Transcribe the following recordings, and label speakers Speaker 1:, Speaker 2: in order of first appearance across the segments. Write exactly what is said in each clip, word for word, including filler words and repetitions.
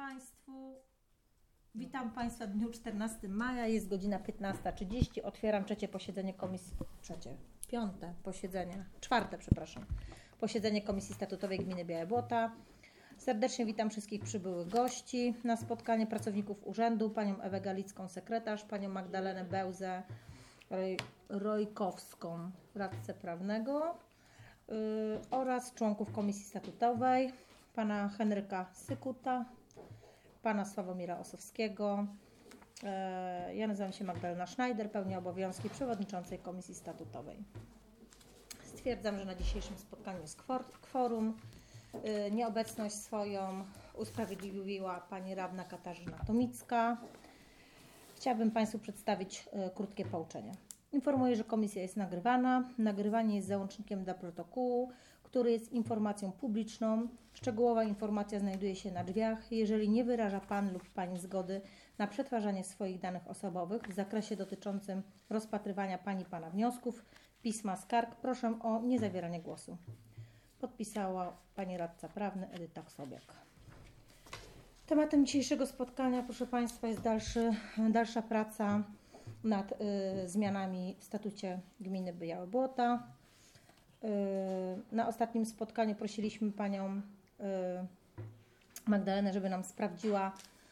Speaker 1: Państwu. Witam Państwa w dniu czternastego maja, jest godzina piętnasta trzydzieści. Otwieram trzecie posiedzenie komisji, trzecie, piąte posiedzenie, czwarte, przepraszam, posiedzenie Komisji Statutowej Gminy Białe Błota. Serdecznie witam wszystkich przybyłych gości na spotkanie pracowników urzędu, panią Ewę Galicką, sekretarz, panią Magdalenę Bełzę Rojkowską, radcę prawnego yy, oraz członków Komisji Statutowej, pana Henryka Sykuta, pana Sławomira Osowskiego. Yy, ja nazywam się Magdalena Schneider, pełnię obowiązki przewodniczącej Komisji Statutowej. Stwierdzam, że na dzisiejszym spotkaniu jest kworum. Yy, nieobecność swoją usprawiedliwiła pani radna Katarzyna Tomicka. Chciałabym Państwu przedstawić y, krótkie pouczenie. Informuję, że komisja jest nagrywana. Nagrywanie jest załącznikiem do protokołu, który jest informacją publiczną. Szczegółowa informacja znajduje się na drzwiach. Jeżeli nie wyraża Pan lub Pani zgody na przetwarzanie swoich danych osobowych w zakresie dotyczącym rozpatrywania Pani i Pana wniosków, pisma, skarg, proszę o niezabieranie głosu. Podpisała Pani radca prawny Edyta Sobiak. Tematem dzisiejszego spotkania, proszę Państwa, jest dalszy, dalsza praca nad y, zmianami w statucie gminy Białe Błota. Y, na ostatnim spotkaniu prosiliśmy Panią y, Magdalenę, żeby nam sprawdziła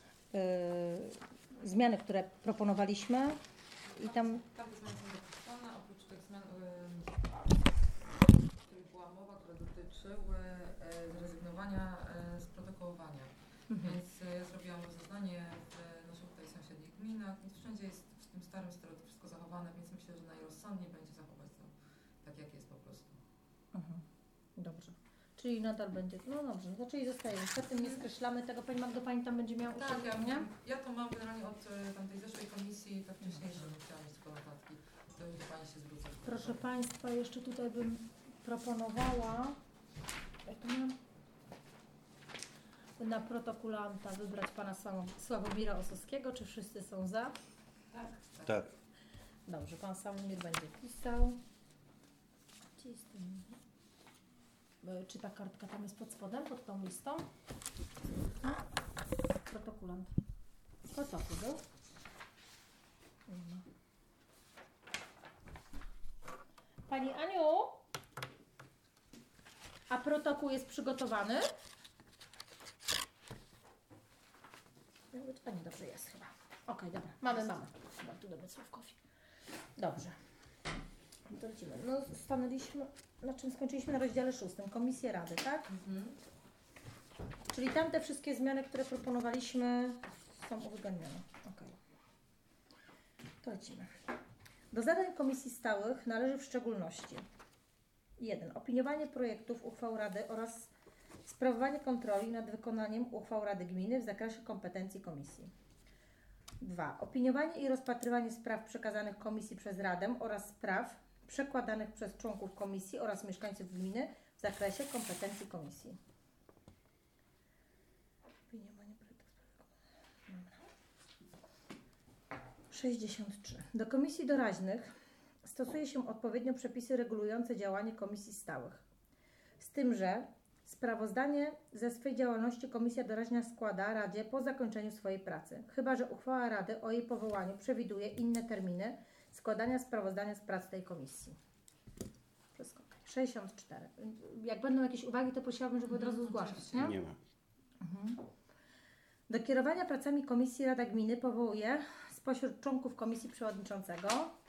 Speaker 1: y, zmiany, które proponowaliśmy. I tam...
Speaker 2: Takie zmiany są dopuszczone, oprócz tych zmian, o których była mowa, które dotyczyły y, zrezygnowania y, z protokołowania. Mhm. Więc ja zrobiłam rozeznanie w naszych tutaj sąsiednich gminach, więc wszędzie jest w tym starym stereo to wszystko zachowane, więc myślę, że najrozsądniej będzie zachować to tak, jak jest po prostu.
Speaker 1: Mhm. Dobrze. Czyli nadal będzie, no dobrze, no czyli zostaje. Niestety nie skreślamy tego, Pani Magdo, Pani tam będzie miała
Speaker 2: Tak, ja,
Speaker 1: nie?
Speaker 2: ja to mam generalnie od tamtej zeszłej komisji, ta wcześniejsza, nie chciałam mieć tylko notatki, to już do Pani się zwrócę.
Speaker 1: Proszę Państwa, jeszcze tutaj bym proponowała, jak to miałam? Na protokolanta wybrać pana Sławomira Osowskiego. Czy wszyscy są za?
Speaker 2: Tak.
Speaker 3: Tak. tak.
Speaker 1: Dobrze, pan Sławomir będzie pisał. Gdzie jest ten? Czy ta kartka tam jest pod spodem, pod tą listą? Protokolant. Po co tu był? Pani Aniu? A protokół jest przygotowany? Pani dobrze jest chyba. Okej, okay, dobra. Mamy, mamy. Chyba tu do Sławkowi. Dobrze. To lecimy. No, stanęliśmy, na czym skończyliśmy? Na rozdziale szóstym. Komisję Rady, tak? Mhm. Czyli tam te wszystkie zmiany, które proponowaliśmy, są uwzględnione. Okej. Okay. To lecimy. Do zadań komisji stałych należy w szczególności jeden. Opiniowanie projektów uchwał Rady oraz sprawowanie kontroli nad wykonaniem uchwał Rady Gminy w zakresie kompetencji komisji. dwa. Opiniowanie i rozpatrywanie spraw przekazanych komisji przez Radę oraz spraw przekładanych przez członków komisji oraz mieszkańców gminy w zakresie kompetencji komisji. Opiniowanie projektów. sześćdziesiąt trzy. Do komisji doraźnych stosuje się odpowiednio przepisy regulujące działanie komisji stałych. Z tym, że sprawozdanie ze swej działalności komisja doraźna składa Radzie po zakończeniu swojej pracy, chyba że uchwała Rady o jej powołaniu przewiduje inne terminy składania sprawozdania z prac tej komisji. Wszystko. sześćdziesiąt cztery. Jak będą jakieś uwagi, to prosiłabym, żeby od razu zgłaszać, nie?
Speaker 3: Nie ma.
Speaker 1: Mhm. Do kierowania pracami komisji Rada Gminy powołuje spośród członków komisji przewodniczącego.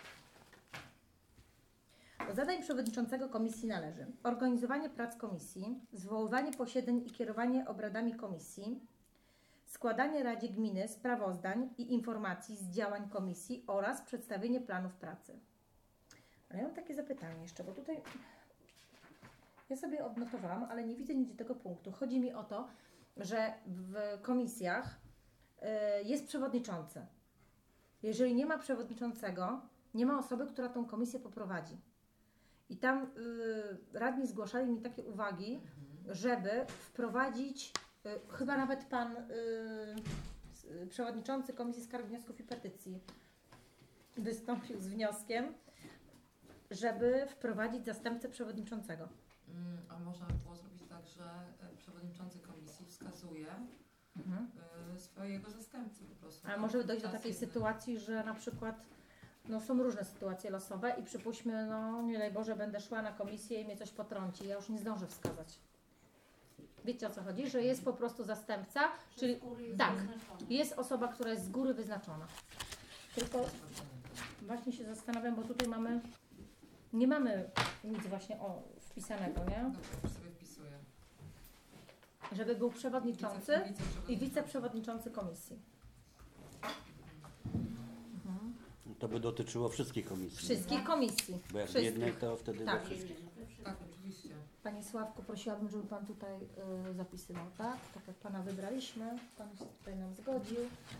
Speaker 1: Do zadań przewodniczącego komisji należy organizowanie prac komisji, zwoływanie posiedzeń i kierowanie obradami komisji, składanie Radzie Gminy sprawozdań i informacji z działań komisji oraz przedstawienie planów pracy. Ale ja mam takie zapytanie jeszcze, bo tutaj ja sobie odnotowałam, ale nie widzę nigdzie tego punktu. Chodzi mi o to, że w komisjach y, jest przewodniczący. Jeżeli nie ma przewodniczącego, nie ma osoby, która tą komisję poprowadzi. I tam y, radni zgłaszali mi takie uwagi, mhm. żeby wprowadzić, y, chyba nawet pan y, y, przewodniczący Komisji Skarg, Wniosków i Petycji wystąpił z wnioskiem, żeby wprowadzić zastępcę przewodniczącego.
Speaker 2: Mm, a można by było zrobić tak, że przewodniczący komisji wskazuje mhm. y, swojego zastępcy po prostu.
Speaker 1: Ale może dojść do
Speaker 2: Czas
Speaker 1: takiej
Speaker 2: jedny.
Speaker 1: sytuacji, że na przykład no są różne sytuacje losowe i przypuśćmy, no nie daj Boże, będę szła na komisję i mnie coś potrąci, ja już nie zdążę wskazać. Wiecie o co chodzi? Że jest po prostu zastępca, czyli tak, jest osoba, która jest z góry wyznaczona. Tylko właśnie się zastanawiam, bo tutaj mamy, nie mamy nic właśnie o wpisanego, nie?
Speaker 2: Dobrze, już sobie wpisuję.
Speaker 1: Żeby był przewodniczący
Speaker 2: Wice-
Speaker 1: i
Speaker 2: wiceprzewodniczący.
Speaker 1: wiceprzewodniczący komisji. Mhm.
Speaker 3: To by dotyczyło wszystkich komisji.
Speaker 1: Wszystkich komisji.
Speaker 3: Bo jak w
Speaker 1: Wszystkich.
Speaker 3: jednej, to wtedy
Speaker 1: Tak.
Speaker 3: we wszystkich.
Speaker 2: Tak, oczywiście.
Speaker 1: Panie Sławku, prosiłabym, żeby Pan tutaj y, zapisywał, tak? Tak jak Pana wybraliśmy, Pan się tutaj nam zgodził.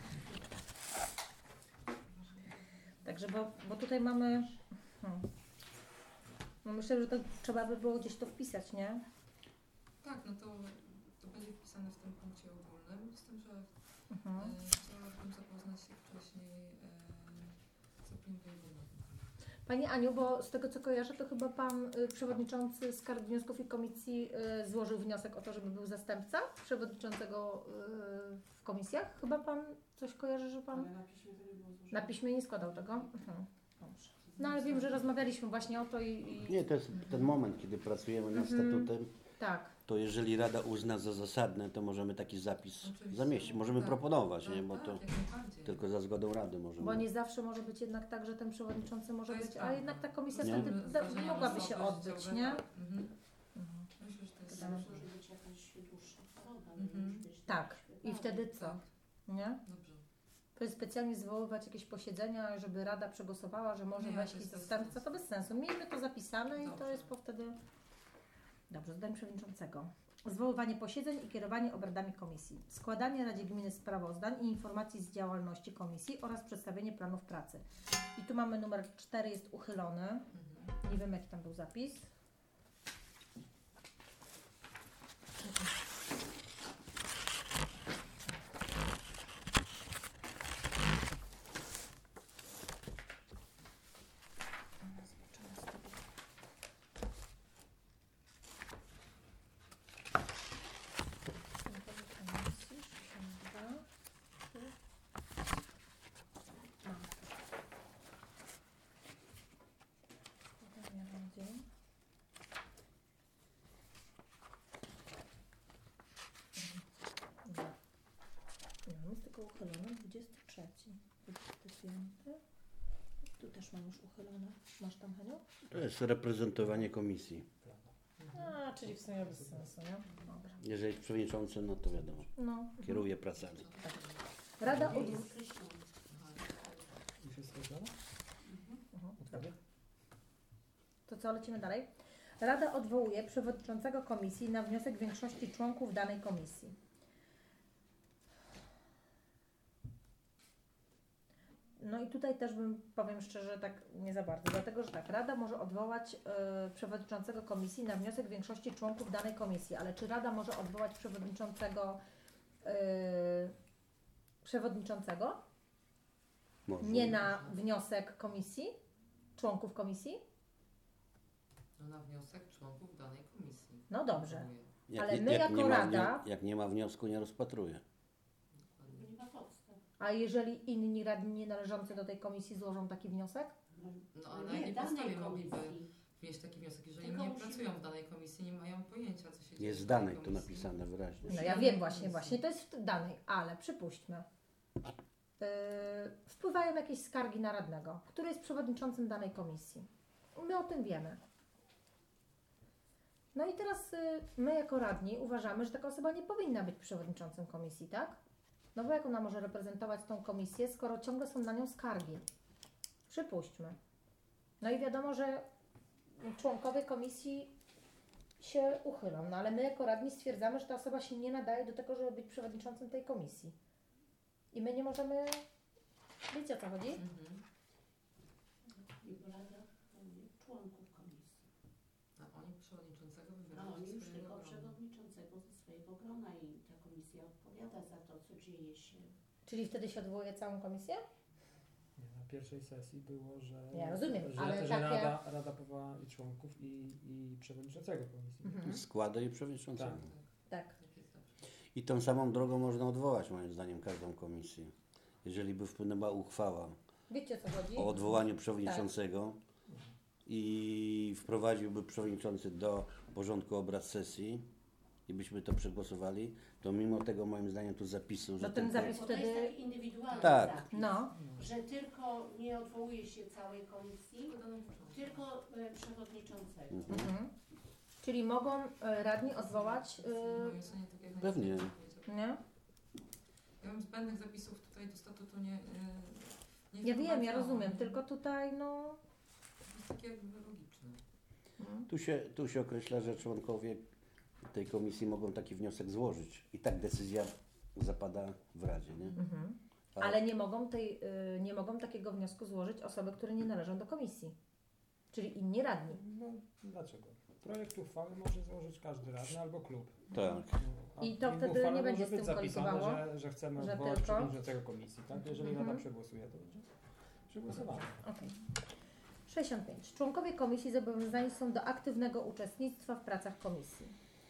Speaker 1: Także, bo, bo tutaj mamy... Hmm. No myślę, że to trzeba by było gdzieś to wpisać, nie?
Speaker 2: Tak, no to, to będzie wpisane w tym punkcie ogólnym, z tym, że
Speaker 1: Mhm.
Speaker 2: e, chciałabym zapoznać się wcześniej e, z opinią wojewody.
Speaker 1: Pani Aniu, bo z tego co kojarzę, to chyba Pan y, przewodniczący Skarg Wniosków i Komisji y, złożył wniosek o to, żeby był zastępca przewodniczącego y, w komisjach. Chyba Pan coś kojarzy, że Pan...
Speaker 4: Ale na piśmie to nie było złożone.
Speaker 1: Na piśmie nie składał tego? Mhm. Dobrze. No ale wiem, że rozmawialiśmy właśnie o to i... i...
Speaker 3: Nie, to jest ten moment, kiedy pracujemy nad
Speaker 1: Mhm.
Speaker 3: statutem,
Speaker 1: Tak.
Speaker 3: to jeżeli Rada uzna za zasadne, to możemy taki zapis
Speaker 2: Oczywiście.
Speaker 3: zamieścić. Możemy
Speaker 2: Tak,
Speaker 3: proponować,
Speaker 2: tak,
Speaker 3: nie? Bo
Speaker 2: tak,
Speaker 3: to
Speaker 2: jak najbardziej.
Speaker 3: tylko za zgodą Rady możemy.
Speaker 1: Bo nie zawsze może być jednak tak, że ten przewodniczący może
Speaker 2: To jest
Speaker 1: być, a
Speaker 2: prawda.
Speaker 1: jednak ta komisja
Speaker 3: Nie.
Speaker 1: wtedy da,
Speaker 2: Zdarzenia
Speaker 1: mogłaby się
Speaker 2: losowe,
Speaker 1: odbyć,
Speaker 2: życiowe,
Speaker 1: nie?
Speaker 2: tak. Mhm.
Speaker 1: Mhm.
Speaker 2: Myślę, że to jest
Speaker 1: Tak.
Speaker 4: To
Speaker 2: dobrze.
Speaker 4: może być jakaś dłuższa choroba.
Speaker 2: Mhm.
Speaker 4: nie musi być
Speaker 1: Tak.
Speaker 4: tak
Speaker 1: I wtedy co?
Speaker 2: Tak,
Speaker 1: Nie?
Speaker 2: dobrze.
Speaker 1: To jest specjalnie zwoływać jakieś posiedzenia, żeby Rada przegłosowała, że może
Speaker 2: Nie,
Speaker 1: wejść
Speaker 2: to
Speaker 1: jakiś
Speaker 2: jest bez
Speaker 1: zastępca,
Speaker 2: sensu.
Speaker 1: to bez sensu. Miejmy to zapisane i to
Speaker 2: Dobrze.
Speaker 1: jest po wtedy... Dobrze, zdanie przewodniczącego. Zwoływanie posiedzeń i kierowanie obradami komisji. Składanie Radzie Gminy sprawozdań i informacji z działalności komisji oraz przedstawienie planów pracy. I tu mamy numer cztery, jest uchylony.
Speaker 2: Mhm.
Speaker 1: Nie wiem, jaki tam był zapis. Mamy tylko uchylone dwudziesty trzeci, dwudziesty piąty. Tu też mam już uchylone. Masz tam, Heniu?
Speaker 3: To jest reprezentowanie komisji.
Speaker 1: A, czyli w sumie bez sensu, nie? Dobra.
Speaker 3: Jeżeli jest przewodniczący, no to wiadomo,
Speaker 1: No.
Speaker 3: kieruje pracami.
Speaker 1: Rada
Speaker 4: Nie
Speaker 1: od...
Speaker 4: jest określone.
Speaker 5: Już jest skreślone?
Speaker 1: Mhm.
Speaker 5: Odprawię?
Speaker 1: To co, lecimy dalej? Rada odwołuje przewodniczącego komisji na wniosek większości członków danej komisji. No i tutaj też bym, powiem szczerze, tak nie za bardzo, dlatego że tak, Rada może odwołać e, przewodniczącego komisji na wniosek większości członków danej komisji, ale czy Rada może odwołać przewodniczącego e, przewodniczącego?
Speaker 3: Może.
Speaker 1: Nie na wniosek komisji, członków komisji?
Speaker 2: No, na wniosek członków danej komisji.
Speaker 1: No dobrze.
Speaker 2: Dziękuję.
Speaker 3: Jak
Speaker 1: ale
Speaker 3: nie-
Speaker 1: my
Speaker 3: jak
Speaker 1: jako
Speaker 3: nie ma
Speaker 1: Rada-
Speaker 3: wnio- Jak nie ma wniosku, nie rozpatruje.
Speaker 4: Nie ma podstaw.
Speaker 1: A jeżeli inni radni nienależący do tej komisji złożą taki wniosek?
Speaker 2: No a na
Speaker 4: nie
Speaker 2: jakiej
Speaker 4: danej
Speaker 2: podstawie mogliby
Speaker 4: komisji.
Speaker 2: wnieść taki wniosek, jeżeli
Speaker 4: Tylko
Speaker 2: nie
Speaker 4: musimy-
Speaker 2: pracują w danej komisji, nie mają pojęcia, co się dzieje
Speaker 3: Jest
Speaker 2: w danej
Speaker 3: danej to
Speaker 2: komisji.
Speaker 3: napisane wyraźnie.
Speaker 1: No ja wiem właśnie, właśnie to jest w danej, ale przypuśćmy. Yy, wpływają jakieś skargi na radnego, który jest przewodniczącym danej komisji. My o tym wiemy. No i teraz y, my jako radni uważamy, że taka osoba nie powinna być przewodniczącym komisji, tak? No bo jak ona może reprezentować tą komisję, skoro ciągle są na nią skargi? Przypuśćmy. No i wiadomo, że członkowie komisji się uchylą, no ale my jako radni stwierdzamy, że ta osoba się nie nadaje do tego, żeby być przewodniczącym tej komisji. I my nie możemy... Wiecie o co chodzi?
Speaker 2: Mhm.
Speaker 4: I Rada powołuje członków komisji.
Speaker 2: A oni przewodniczącego
Speaker 4: A
Speaker 2: wybierają
Speaker 4: oni
Speaker 2: ze
Speaker 4: już
Speaker 2: swojego
Speaker 4: tylko
Speaker 2: grona.
Speaker 4: przewodniczącego ze swojego grona i ta komisja odpowiada za to, co dzieje się.
Speaker 1: Czyli wtedy się odwołuje całą komisję?
Speaker 5: Nie, na pierwszej sesji było, że,
Speaker 1: Ja rozumiem,
Speaker 5: że,
Speaker 1: ale
Speaker 5: że
Speaker 1: takie-
Speaker 5: Rada, Rada powołała i członków i, i przewodniczącego komisji.
Speaker 1: Mhm.
Speaker 3: Składa i przewodniczącego.
Speaker 5: Tak.
Speaker 1: Tak.
Speaker 2: Tak jest dobrze.
Speaker 3: I tą samą drogą można odwołać moim zdaniem każdą komisję. Jeżeli by wpłynęła uchwała
Speaker 1: Wiecie, o co chodzi?
Speaker 3: o odwołaniu przewodniczącego i wprowadziłby przewodniczący do porządku obrad sesji i byśmy to przegłosowali, to mimo tego moim zdaniem tu zapisu, że
Speaker 1: No ten
Speaker 3: tylko-
Speaker 1: zapis
Speaker 4: Bo to jest
Speaker 1: wtedy...
Speaker 4: taki indywidualny
Speaker 3: Tak.
Speaker 4: zapis,
Speaker 1: No,
Speaker 4: że tylko nie odwołuje się całej komisji,
Speaker 2: Wydaną początku.
Speaker 4: tylko e, przewodniczącego.
Speaker 3: Mhm.
Speaker 1: mhm. Czyli mogą e, radni odwołać,
Speaker 2: W mojej
Speaker 1: y,
Speaker 2: ocenie tak jak
Speaker 3: Pewnie.
Speaker 2: Państwo powiedział.
Speaker 1: nie?
Speaker 2: Ja bym zbędnych zapisów tutaj do statutu nie... y, nie
Speaker 1: Ja wiem, ja
Speaker 2: wprowadzałam.
Speaker 1: rozumiem, tylko tutaj no...
Speaker 2: To jest takie jakby logiczne.
Speaker 1: mm.
Speaker 3: Tu się, tu się określa, że członkowie tej komisji mogą taki wniosek złożyć i tak decyzja zapada w Radzie, nie?
Speaker 1: Mhm.
Speaker 3: A-
Speaker 1: Ale nie mogą, tej, y, nie mogą takiego wniosku złożyć osoby, które nie należą do komisji. Czyli inni radni.
Speaker 5: No dlaczego? Projekt uchwały może złożyć każdy radny albo klub.
Speaker 3: Tak.
Speaker 5: No, a
Speaker 1: I to
Speaker 5: w
Speaker 1: wtedy
Speaker 5: uchwale
Speaker 1: nie będzie
Speaker 5: może
Speaker 1: z tym
Speaker 5: być zapisane,
Speaker 1: kolidowało,
Speaker 5: że, że chcemy
Speaker 1: że
Speaker 5: odwołać
Speaker 1: tylko-
Speaker 5: przewodniczącego komisji, tak? Jeżeli
Speaker 1: Mhm.
Speaker 5: Rada przegłosuje, to będzie przegłosowane.
Speaker 1: Okej. sześćdziesiąt pięć. Członkowie komisji zobowiązani są do aktywnego uczestnictwa w pracach komisji.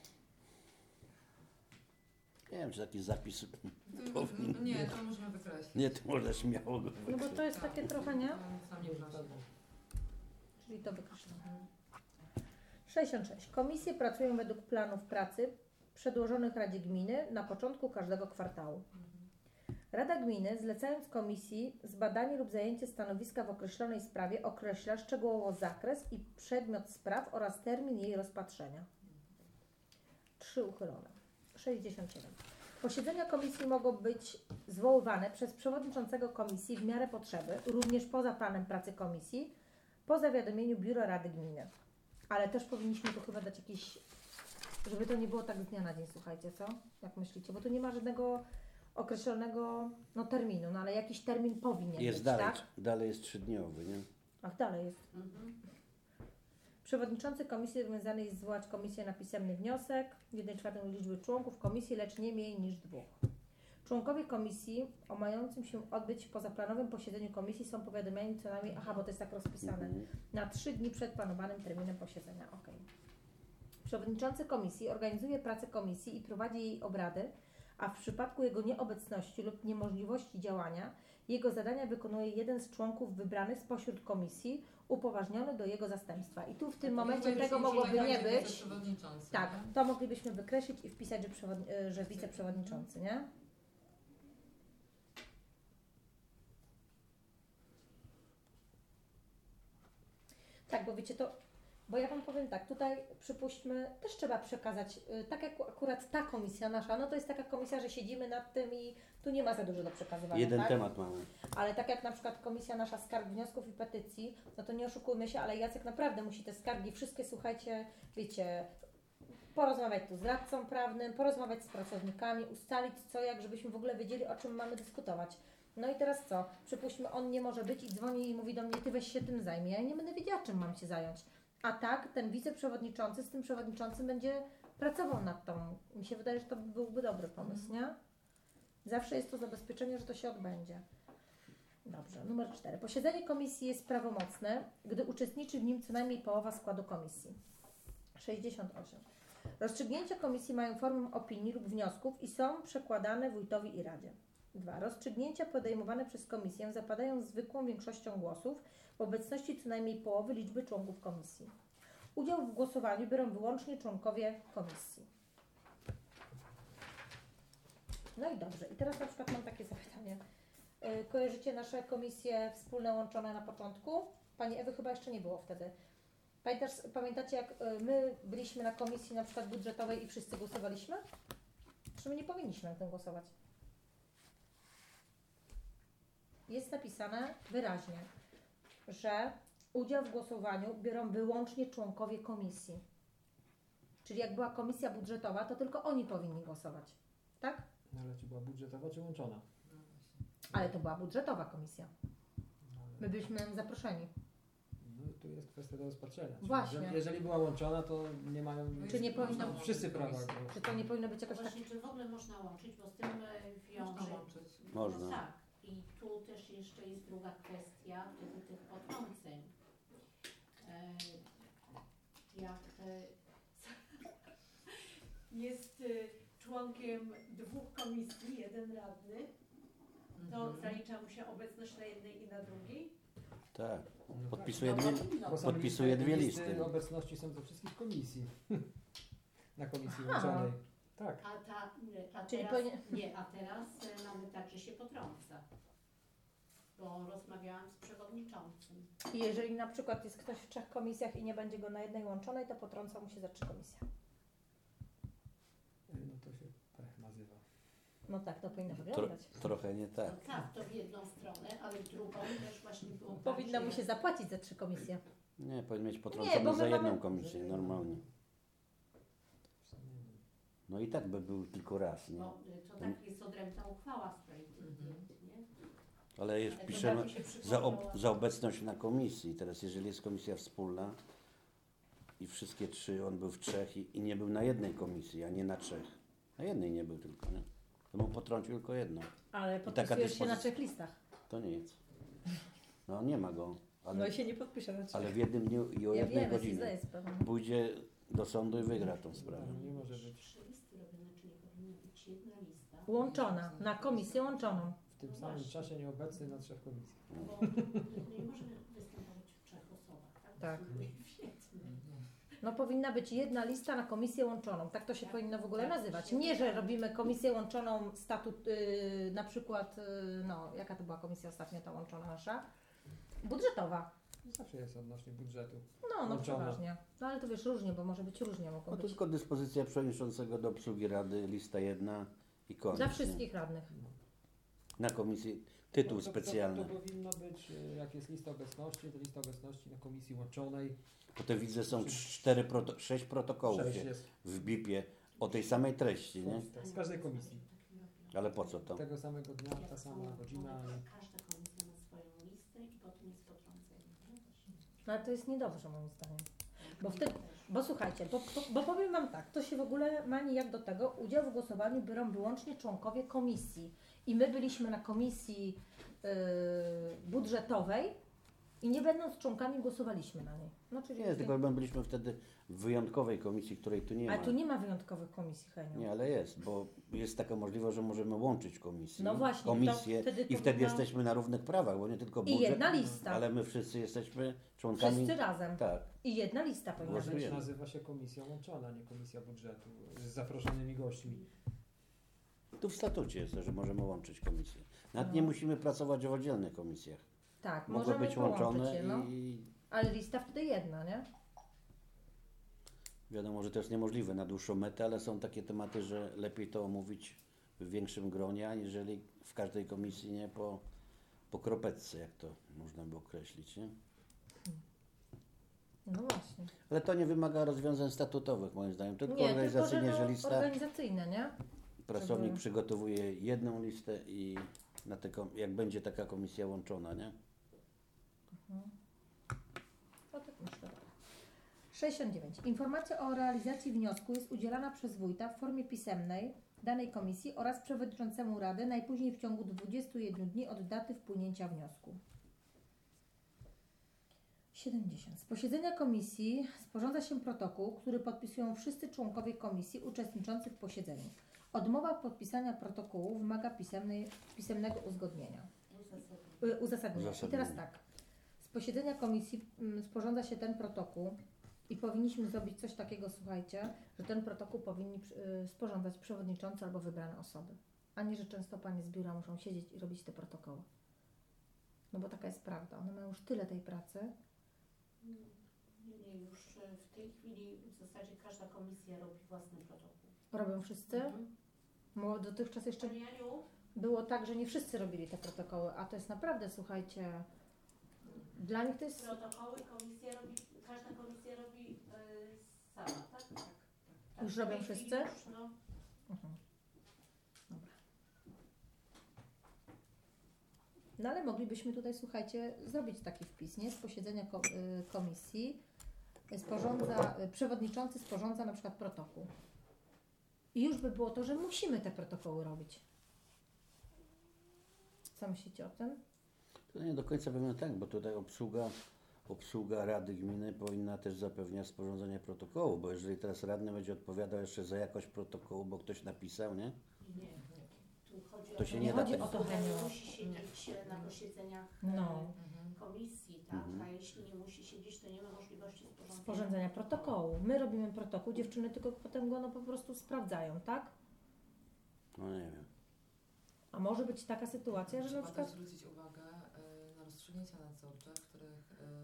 Speaker 3: Nie wiem, czy taki zapis
Speaker 2: To,
Speaker 3: powinien
Speaker 2: no, nie,
Speaker 3: być.
Speaker 2: to możemy wykreślić.
Speaker 3: Nie, to można śmiało go
Speaker 1: No bo
Speaker 3: wykreślić.
Speaker 1: to jest takie trochę, nie?
Speaker 2: To sam nie wnosi.
Speaker 1: Czyli to wykreślamy. sześćdziesiąt sześć. Komisje pracują według planów pracy przedłożonych Radzie Gminy na początku każdego kwartału. Rada Gminy, zlecając komisji zbadanie lub zajęcie stanowiska w określonej sprawie, określa szczegółowo zakres i przedmiot spraw oraz termin jej rozpatrzenia. trzy uchylone. sześćdziesiąt siedem. Posiedzenia komisji mogą być zwoływane przez przewodniczącego komisji w miarę potrzeby, również poza planem pracy komisji, po zawiadomieniu Biura Rady Gminy. Ale też powinniśmy tu chyba dać jakiś, żeby to nie było tak z dnia na dzień, słuchajcie, co? Jak myślicie? Bo tu nie ma żadnego określonego no, terminu, no ale jakiś termin powinien
Speaker 3: Jest
Speaker 1: być,
Speaker 3: dalej,
Speaker 1: tak?
Speaker 3: dalej jest trzydniowy, nie?
Speaker 1: Ach, dalej jest.
Speaker 4: Mhm.
Speaker 1: Przewodniczący komisji zobowiązany jest zwołać komisję na pisemny wniosek jednej czwartej liczby członków komisji, lecz nie mniej niż dwóch. Członkowie komisji o mającym się odbyć pozaplanowym posiedzeniu komisji są powiadomieni co najmniej, aha, bo to jest tak rozpisane,
Speaker 3: Mhm.
Speaker 1: na trzy dni przed planowanym terminem posiedzenia. Ok. Przewodniczący komisji organizuje pracę komisji i prowadzi jej obrady, a w przypadku jego nieobecności lub niemożliwości działania, jego zadania wykonuje jeden z członków wybranych spośród komisji, upoważniony do jego zastępstwa. I tu w tym momencie
Speaker 2: Tutaj
Speaker 1: tego
Speaker 2: już
Speaker 1: mogłoby
Speaker 2: tutaj
Speaker 1: nie
Speaker 2: będzie
Speaker 1: być.
Speaker 2: wiceprzewodniczący,
Speaker 1: Tak,
Speaker 2: nie?
Speaker 1: to moglibyśmy wykreślić i wpisać, że, przewodni- y, że wiceprzewodniczący, nie? Tak, bo wiecie, to, bo ja Wam powiem tak, tutaj przypuśćmy, też trzeba przekazać, y, tak jak akurat ta komisja nasza, no to jest taka komisja, że siedzimy nad tym i tu nie ma za dużo do przekazywania,
Speaker 3: Jeden
Speaker 1: tak?
Speaker 3: temat mamy.
Speaker 1: Ale tak jak na przykład komisja nasza skarg, wniosków i petycji, no to nie oszukujmy się, ale Jacek naprawdę musi te skargi wszystkie, słuchajcie, wiecie, porozmawiać tu z radcą prawnym, porozmawiać z pracownikami, ustalić co, jak, żebyśmy w ogóle wiedzieli, o czym mamy dyskutować. No i teraz co? Przypuśćmy, on nie może być i dzwoni i mówi do mnie, ty weź się tym zajmie. Ja nie będę wiedziała, czym mam się zająć. A tak, ten wiceprzewodniczący z tym przewodniczącym będzie pracował nad tą. Mi się wydaje, że to byłby dobry pomysł, nie? Zawsze jest to zabezpieczenie, że to się odbędzie. Dobrze, numer cztery. Posiedzenie komisji jest prawomocne, gdy uczestniczy w nim co najmniej połowa składu komisji. sześćdziesiąt osiem. Rozstrzygnięcia komisji mają formę opinii lub wniosków i są przekładane wójtowi i radzie. dwa. Rozstrzygnięcia podejmowane przez komisję zapadają zwykłą większością głosów w obecności co najmniej połowy liczby członków komisji. Udział w głosowaniu biorą wyłącznie członkowie komisji. No i dobrze. I teraz na przykład mam takie zapytanie. Yy, Kojarzycie nasze komisje wspólne łączone na początku? Pani Ewy chyba jeszcze nie było wtedy. Pamiętasz, pamiętacie, jak y, my byliśmy na komisji na przykład budżetowej i wszyscy głosowaliśmy? Czy my nie powinniśmy na tym głosować? Jest napisane wyraźnie, że udział w głosowaniu biorą wyłącznie członkowie komisji. Czyli jak była komisja budżetowa, to tylko oni powinni głosować. Tak?
Speaker 5: No ale czy była budżetowa, czy łączona?
Speaker 2: No właśnie.
Speaker 1: Ale to była budżetowa komisja.
Speaker 5: No, ale-
Speaker 1: My byliśmy zaproszeni.
Speaker 5: No, tu jest kwestia do rozpatrzenia. Czy
Speaker 1: Właśnie.
Speaker 5: Jeżeli, jeżeli była łączona, to nie mają
Speaker 1: Czy nie powinno-
Speaker 5: wszyscy prawa.
Speaker 1: Czy to nie powinno być jakoś tak?
Speaker 4: Właśnie, czy w ogóle można łączyć, bo z tym e,
Speaker 2: Można
Speaker 4: wiąże...
Speaker 2: łączyć.
Speaker 3: Można.
Speaker 4: No tak. I tu też jeszcze jest druga kwestia wtedy tych potrąceń. E, jak e, jest e,
Speaker 6: członkiem dwóch komisji, jeden radny, to
Speaker 2: Mhm.
Speaker 6: zalicza mu się obecność na jednej i na drugiej?
Speaker 3: Tak.
Speaker 5: No
Speaker 3: Podpisuję
Speaker 4: No,
Speaker 3: dwie,
Speaker 4: powinno
Speaker 5: Bo
Speaker 4: być.
Speaker 5: są
Speaker 3: podpisuję dwie
Speaker 5: listy.
Speaker 3: listy.
Speaker 5: Obecności są ze wszystkich komisji. Na komisji
Speaker 1: Aha.
Speaker 5: łączonej. Tak.
Speaker 4: A, ta, a
Speaker 1: Czyli
Speaker 4: teraz,
Speaker 1: powinien-
Speaker 4: nie, a teraz e, mamy tak, że się potrąca. Bo rozmawiałam z przewodniczącym.
Speaker 1: I jeżeli na przykład jest ktoś w trzech komisjach i nie będzie go na jednej łączonej, to potrąca mu się za trzy komisje.
Speaker 5: No to się pech nazywa.
Speaker 1: No tak, to powinno
Speaker 3: Tro,
Speaker 1: wyglądać.
Speaker 3: trochę nie tak.
Speaker 4: No tak, to w jedną stronę, ale w drugą też właśnie było tak,
Speaker 1: Powinno
Speaker 4: że-
Speaker 1: mu się zapłacić za trzy komisje.
Speaker 3: Nie, powinien mieć
Speaker 1: Nie,
Speaker 3: potrącone
Speaker 1: bo my
Speaker 3: za jedną
Speaker 1: mamy-
Speaker 3: komisję, normalnie. No i tak by był tylko raz, nie?
Speaker 4: Bo y, to tak jest odrębna uchwała w sprawie tych zdjęć, nie?
Speaker 3: Ale jest,
Speaker 4: Ale to
Speaker 3: piszemy
Speaker 4: bardziej się
Speaker 3: za, ob,
Speaker 4: przypomniała-
Speaker 3: za obecność na komisji. Teraz jeżeli jest komisja wspólna i wszystkie trzy, on był w trzech i, i nie był na jednej komisji, a nie na trzech. Na jednej nie był tylko, nie? To mu potrącił tylko jedną.
Speaker 1: Ale
Speaker 3: taka
Speaker 1: podpisujesz się na
Speaker 3: dyspozycja.
Speaker 1: trzech listach.
Speaker 3: To nic. No nie ma go. Ale,
Speaker 1: No i się nie podpisze na trzech.
Speaker 3: ale w jednym dniu i o
Speaker 1: Ja
Speaker 3: jednej
Speaker 1: wiem, ja sobie
Speaker 3: godzinie
Speaker 1: zdaję sprawę.
Speaker 3: pójdzie do sądu i wygra tą sprawę.
Speaker 5: Nie może być
Speaker 4: Trzy listy robione, czyli powinna być jedna lista.
Speaker 1: Łączona, na komisję łączoną.
Speaker 5: w tym samym czasie nieobecny na trzech komisjach.
Speaker 4: Bo nie możemy występować w trzech osobach, tak?
Speaker 1: Tak.
Speaker 4: Świetnie.
Speaker 1: No powinna być jedna lista na komisję łączoną. Tak to się
Speaker 4: Tak,
Speaker 1: powinno w ogóle
Speaker 4: tak,
Speaker 1: nazywać.
Speaker 4: się
Speaker 1: Nie, że
Speaker 4: wydaje.
Speaker 1: robimy komisję łączoną statut, yy, na przykład, yy, no jaka to była komisja ostatnio ta łączona nasza? Budżetowa.
Speaker 5: Zawsze jest odnośnie budżetu.
Speaker 1: No, no
Speaker 5: Łączona.
Speaker 1: przeważnie. No ale to wiesz, różnie, bo może być różnie. Mogą
Speaker 3: No to
Speaker 1: być
Speaker 3: tylko dyspozycja przewodniczącego do obsługi rady, lista jedna i koniec.
Speaker 1: dla
Speaker 3: nie?
Speaker 1: wszystkich radnych.
Speaker 3: Na komisji tytuł
Speaker 5: No to,
Speaker 3: specjalny.
Speaker 5: To, to powinno być, y, jak jest lista obecności, to lista obecności na komisji łączonej.
Speaker 3: Potem widzę, są cztery proto, sześć protokołów
Speaker 5: Sześć
Speaker 3: się
Speaker 5: jest
Speaker 3: w B I P-ie o tej samej treści, nie?
Speaker 5: z każdej komisji.
Speaker 3: Ale po co to?
Speaker 5: Tego samego dnia, ta sama godzina.
Speaker 4: Każda komisja ma swoją listę i potem jest potrącenie.
Speaker 1: No ale to jest niedobrze moim zdaniem. Bo wtedy, bo słuchajcie, bo, bo, bo powiem Wam tak, to się w ogóle ma nijak do tego, udział w głosowaniu biorą wyłącznie członkowie komisji. I my byliśmy na komisji yy, budżetowej i nie będąc członkami głosowaliśmy na niej. No, czyli
Speaker 3: Nie, tylko my byliśmy wtedy w wyjątkowej komisji, której tu nie ma.
Speaker 1: ale tu nie ma wyjątkowych komisji, Heniu.
Speaker 3: Nie, ale jest, bo jest taka możliwość, że możemy łączyć komisje.
Speaker 1: No właśnie, to
Speaker 3: komisje
Speaker 1: wtedy
Speaker 3: i wtedy
Speaker 1: powinno-
Speaker 3: jesteśmy na równych prawach, bo nie tylko
Speaker 1: I
Speaker 3: budżet,
Speaker 1: jedna lista.
Speaker 3: ale my wszyscy jesteśmy członkami.
Speaker 1: Wszyscy razem.
Speaker 3: Tak.
Speaker 1: I jedna lista powinna być.
Speaker 3: Głosujemy.
Speaker 5: Nazywa się komisja łączona, nie komisja budżetu z zaproszonymi gośćmi.
Speaker 3: Tu w statucie jest to, że możemy łączyć komisje. Nawet nie
Speaker 1: No.
Speaker 3: musimy pracować w oddzielnych komisjach.
Speaker 1: Tak,
Speaker 3: Mogą
Speaker 1: możemy
Speaker 3: być
Speaker 1: połączyć
Speaker 3: łączone
Speaker 1: je, no.
Speaker 3: i
Speaker 1: Ale lista wtedy jedna, nie?
Speaker 3: wiadomo, że to jest niemożliwe na dłuższą metę, ale są takie tematy, że lepiej to omówić w większym gronie, aniżeli w każdej komisji nie po, po kropeczce, jak to można by określić. Nie?
Speaker 1: No właśnie.
Speaker 3: Ale to nie wymaga rozwiązań statutowych moim zdaniem, tylko
Speaker 1: Nie, tylko że
Speaker 3: organizacyjnie, że
Speaker 1: no,
Speaker 3: lista,
Speaker 1: organizacyjne, nie?
Speaker 3: pracownik
Speaker 1: żeby-
Speaker 3: przygotowuje jedną listę i na te, kom- jak będzie taka komisja łączona, nie?
Speaker 1: No tak myślę. sześćdziesiąt dziewięć. Informacja o realizacji wniosku jest udzielana przez wójta w formie pisemnej danej komisji oraz przewodniczącemu rady najpóźniej w ciągu dwudziestu jednego dni od daty wpłynięcia wniosku. siedemdziesiąt. Z posiedzenia komisji sporządza się protokół, który podpisują wszyscy członkowie komisji uczestniczący w posiedzeniu. Odmowa podpisania protokołu wymaga pisemnej, pisemnego uzgodnienia. Y, Uzasadnienia. I
Speaker 3: Uzasadnienia.
Speaker 1: teraz tak. Z posiedzenia komisji mm, sporządza się ten protokół i powinniśmy zrobić coś takiego, słuchajcie, że ten protokół powinni y, sporządzać przewodniczący albo wybrane osoby, a nie, że często panie z biura muszą siedzieć i robić te protokoły. No bo taka jest prawda. One mają już tyle tej pracy.
Speaker 4: Nie, nie, już e, w tej chwili w zasadzie każda komisja robi własny protokół.
Speaker 1: Robią wszyscy.
Speaker 4: Mhm.
Speaker 1: Bo dotychczas jeszcze
Speaker 4: Pani Aniu,
Speaker 1: było tak, że nie wszyscy robili te protokoły, a to jest naprawdę, słuchajcie, dla nich to jest...
Speaker 4: protokoły komisja robi, każda komisja robi e, sama, tak? Tak. tak.
Speaker 1: Już
Speaker 4: W
Speaker 1: robią
Speaker 4: tej chwili
Speaker 1: wszyscy?
Speaker 4: Już, no,
Speaker 1: Mhm. Dobra. No ale moglibyśmy tutaj, słuchajcie, zrobić taki wpis, nie? Z posiedzenia ko- y, komisji y, sporządza, y, przewodniczący sporządza na przykład protokół. I już by było to, że musimy te protokoły robić. Co myślicie o tym?
Speaker 3: To nie do końca pewnie tak, bo tutaj obsługa obsługa Rady Gminy powinna też zapewniać sporządzenie protokołu, bo jeżeli teraz radny będzie odpowiadał jeszcze za jakość protokołu, bo ktoś napisał, nie?
Speaker 4: Nie, tu chodzi
Speaker 3: To
Speaker 4: o
Speaker 3: się
Speaker 4: to,
Speaker 3: nie
Speaker 4: że
Speaker 3: da
Speaker 1: chodzi
Speaker 3: tego.
Speaker 1: o to,
Speaker 4: obsługa nie
Speaker 1: Heniu.
Speaker 4: musi siedzieć e, na posiedzeniach e,
Speaker 1: No.
Speaker 2: Mhm.
Speaker 4: komisji, tak?
Speaker 3: Mhm.
Speaker 4: A jeśli nie musi siedzieć, to nie ma możliwości sporządzenia,
Speaker 1: Sporządzenia protokołu. My robimy protokół, dziewczyny tylko potem go no po prostu sprawdzają, tak?
Speaker 3: No nie wiem.
Speaker 1: A może być taka sytuacja, że na
Speaker 2: Trzeba
Speaker 1: przykład...
Speaker 2: też zwrócić uwagę y, na rozstrzygnięcia nadzorcze, w których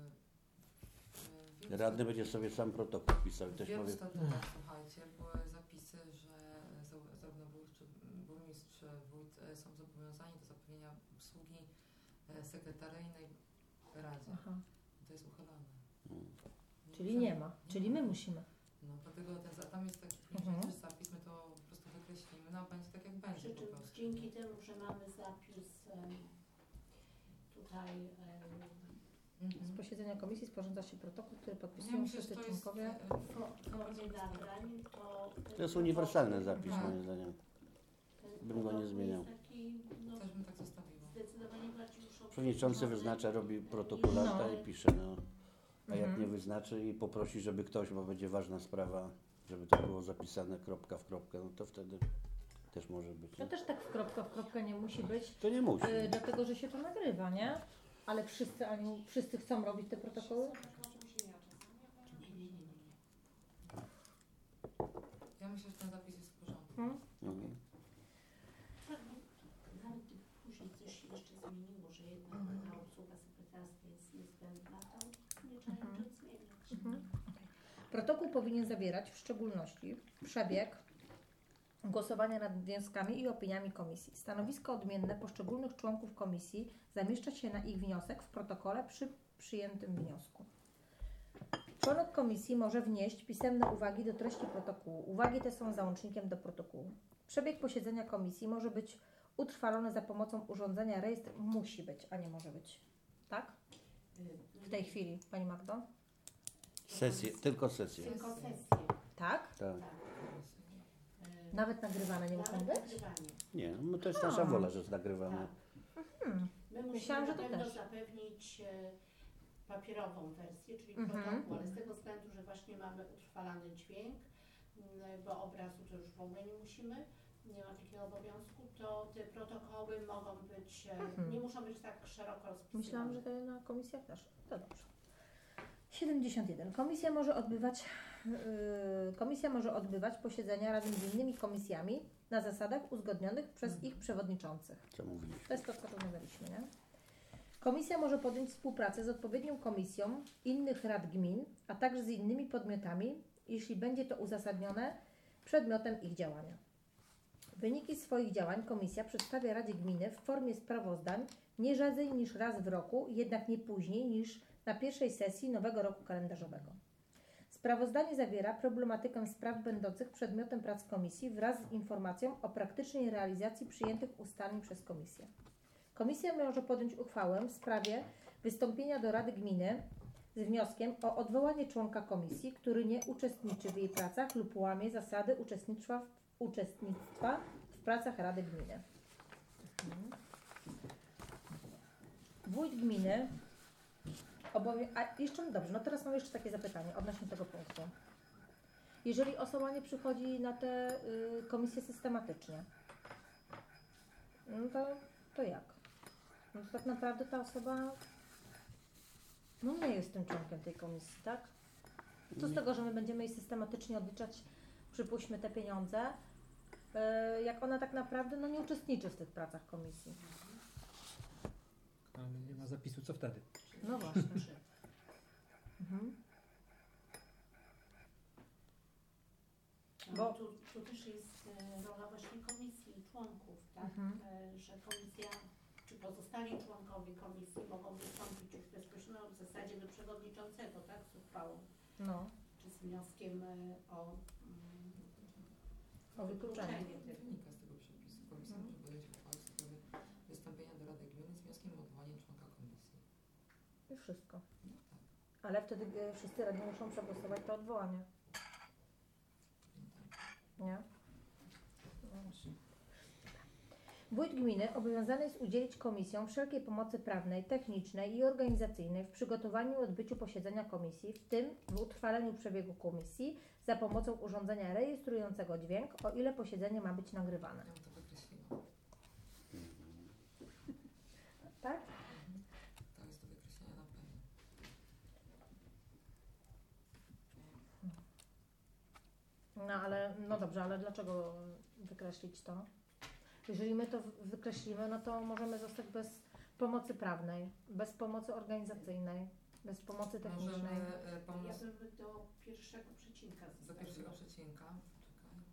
Speaker 2: y, y, w wielu
Speaker 3: Radny będzie sobie sam protokół pisał i
Speaker 2: W
Speaker 3: też
Speaker 2: wielu
Speaker 3: powie,
Speaker 2: statutach, słuchajcie, były zapisy, że za- zarówno burmistrz, burmistrz, wójt e, są zobowiązani do zapewnienia obsługi e, sekretaryjnej Radzie.
Speaker 1: Aha,
Speaker 2: To jest uchylane.
Speaker 3: mm,
Speaker 1: czyli nie ma, czyli my musimy.
Speaker 2: No dlatego ten, za- tam jest taki
Speaker 1: Mhm.
Speaker 2: też zapis, my to po prostu wykreślimy, no a będzie tak jak będzie
Speaker 4: Przy
Speaker 2: po
Speaker 4: czym
Speaker 2: prostu.
Speaker 4: dzięki temu, że mamy zapis em, tutaj em,
Speaker 2: Mhm.
Speaker 1: Z posiedzenia komisji sporządza się protokół, który
Speaker 2: Ja
Speaker 1: podpisują
Speaker 2: myślę, że
Speaker 1: wszyscy
Speaker 2: to jest
Speaker 1: członkowie.
Speaker 2: e,
Speaker 4: w formie nagrań, to ten
Speaker 3: to jest uniwersalny
Speaker 4: protokół-
Speaker 3: zapis
Speaker 2: Tak.
Speaker 3: moim zdaniem.
Speaker 4: ten
Speaker 3: Bym go nie
Speaker 4: protokół
Speaker 3: zmieniał.
Speaker 4: jest taki, no,
Speaker 2: też bym tak zostawiła.
Speaker 4: zdecydowanie bardziej już
Speaker 3: Przewodniczący
Speaker 4: obsłużony.
Speaker 3: wyznacza, robi protokolanta
Speaker 1: No.
Speaker 3: i pisze, no. A jak
Speaker 1: Mhm.
Speaker 3: nie wyznaczy i poprosi, żeby ktoś, bo będzie ważna sprawa, żeby to było zapisane kropka w kropkę, no to wtedy też może być.
Speaker 1: To
Speaker 3: Nie?
Speaker 1: też tak w kropka w kropkę nie musi być,
Speaker 3: To nie musi.
Speaker 1: yy, dlatego że się to nagrywa, nie? Ale wszyscy, Aniu, wszyscy chcą robić te protokoły?
Speaker 4: Nie, nie, nie, nie.
Speaker 2: Ja myślę, że ten zapis jest w porządku.
Speaker 1: Hmm?
Speaker 3: Mhm.
Speaker 4: Tak, no, nawet gdyby później coś się jeszcze zmieniło, że jednak
Speaker 2: Mhm.
Speaker 4: ta obsługa sekretarska jest niezbędna, to nie trzeba
Speaker 1: Mhm.
Speaker 4: niczego zmieniać.
Speaker 1: Mhm. Protokół powinien zawierać w szczególności przebieg głosowania nad wnioskami i opiniami komisji. Stanowisko odmienne poszczególnych członków komisji zamieszcza się na ich wniosek w protokole przy przyjętym wniosku. Członek komisji może wnieść pisemne uwagi do treści protokołu. Uwagi te są załącznikiem do protokołu. Przebieg posiedzenia komisji może być utrwalony za pomocą urządzenia rejestr. Musi być, a nie może być. Tak? W tej chwili, Pani Magdo?
Speaker 3: Sesje, tylko sesje.
Speaker 4: Tylko sesje.
Speaker 1: Tak?
Speaker 3: Tak.
Speaker 4: Y,
Speaker 1: Nawet nagrywane nie muszą
Speaker 4: nawet
Speaker 1: być?
Speaker 4: nagrywanie.
Speaker 3: Nie, no to jest nasza
Speaker 1: A.
Speaker 3: wola, że jest nagrywane.
Speaker 1: Hmm.
Speaker 4: My musimy
Speaker 1: Myślałam, że
Speaker 4: na
Speaker 1: to
Speaker 4: pewno
Speaker 1: też.
Speaker 4: zapewnić e, papierową wersję, czyli
Speaker 1: Mhm.
Speaker 4: protokół, ale z tego względu, że właśnie mamy utrwalany dźwięk, m, bo obrazu to już w ogóle nie musimy, nie ma takiego obowiązku, to te protokoły mogą być, e,
Speaker 1: Mhm.
Speaker 4: nie muszą być tak szeroko rozpisywane.
Speaker 1: Myślałam, że to na komisjach też. To dobrze. siedemdziesiąt jeden. Komisja może odbywać, yy, komisja może odbywać posiedzenia razem z innymi komisjami na zasadach uzgodnionych przez ich przewodniczących.
Speaker 3: Co mówiliśmy?
Speaker 1: To jest to, co rozmawialiśmy, nie? Komisja może podjąć współpracę z odpowiednią komisją innych rad gmin, a także z innymi podmiotami, jeśli będzie to uzasadnione przedmiotem ich działania. Wyniki swoich działań komisja przedstawia Radzie Gminy w formie sprawozdań nie rzadziej niż raz w roku, jednak nie później niż na pierwszej sesji nowego roku kalendarzowego. Sprawozdanie zawiera problematykę spraw będących przedmiotem prac komisji wraz z informacją o praktycznej realizacji przyjętych ustaleń przez komisję. Komisja może podjąć uchwałę w sprawie wystąpienia do Rady Gminy z wnioskiem o odwołanie członka komisji, który nie uczestniczy w jej pracach lub łamie zasady uczestnictwa w, uczestnictwa w pracach Rady Gminy. Mhm. Wójt gminy obowią... A jeszcze, no dobrze, no teraz mam jeszcze takie zapytanie odnośnie tego punktu. Jeżeli osoba nie przychodzi na te y, komisje systematycznie, no to, to jak? No to tak naprawdę ta osoba no nie jest tym członkiem tej komisji, tak? Co z tego, że my będziemy jej systematycznie odliczać, przypuśćmy, te pieniądze, y, jak ona tak naprawdę no, nie uczestniczy w tych pracach komisji.
Speaker 5: Ale nie ma zapisu, co wtedy?
Speaker 1: No właśnie. Mhm.
Speaker 4: No,
Speaker 1: Bo-
Speaker 4: tu, tu też jest e, rola właśnie komisji i członków, tak?
Speaker 1: Mhm.
Speaker 4: E, że komisja, czy pozostali członkowie komisji mogą wystąpić już bezpośrednio w zasadzie do przewodniczącego, tak? Z uchwałą,
Speaker 1: No,
Speaker 4: czy z wnioskiem e, o, mm,
Speaker 1: o wykluczenie.
Speaker 2: Nie wynika z tego przepisu. Komisja
Speaker 1: Mhm.
Speaker 2: może podjąć uchwałę w sprawie wystąpienia do Rady Gminy z wnioskiem o odwołanie członka komisji.
Speaker 1: I wszystko.
Speaker 2: No tak.
Speaker 1: Ale wtedy y, wszyscy radni muszą przegłosować to odwołanie.
Speaker 2: No tak.
Speaker 1: Nie? No właśnie. Wójt gminy obowiązany jest udzielić komisjom wszelkiej pomocy prawnej, technicznej i organizacyjnej w przygotowaniu i odbyciu posiedzenia komisji, w tym w utrwaleniu przebiegu komisji za pomocą urządzenia rejestrującego dźwięk, o ile posiedzenie ma być nagrywane.
Speaker 2: Ja bym to wykreśliła.
Speaker 1: Tak?
Speaker 2: Mhm. To jest do wykreślenia na pewno.
Speaker 1: No ale, no dobrze, ale dlaczego wykreślić to? Jeżeli my to w- wykreślimy, no to możemy zostać bez pomocy prawnej, bez pomocy organizacyjnej, bez pomocy technicznej.
Speaker 2: Możemy e,
Speaker 4: Ja
Speaker 2: pomóc
Speaker 4: bym do pierwszego przecinka
Speaker 2: do
Speaker 4: zostawiła.
Speaker 2: pierwszego przecinka. Czekaj.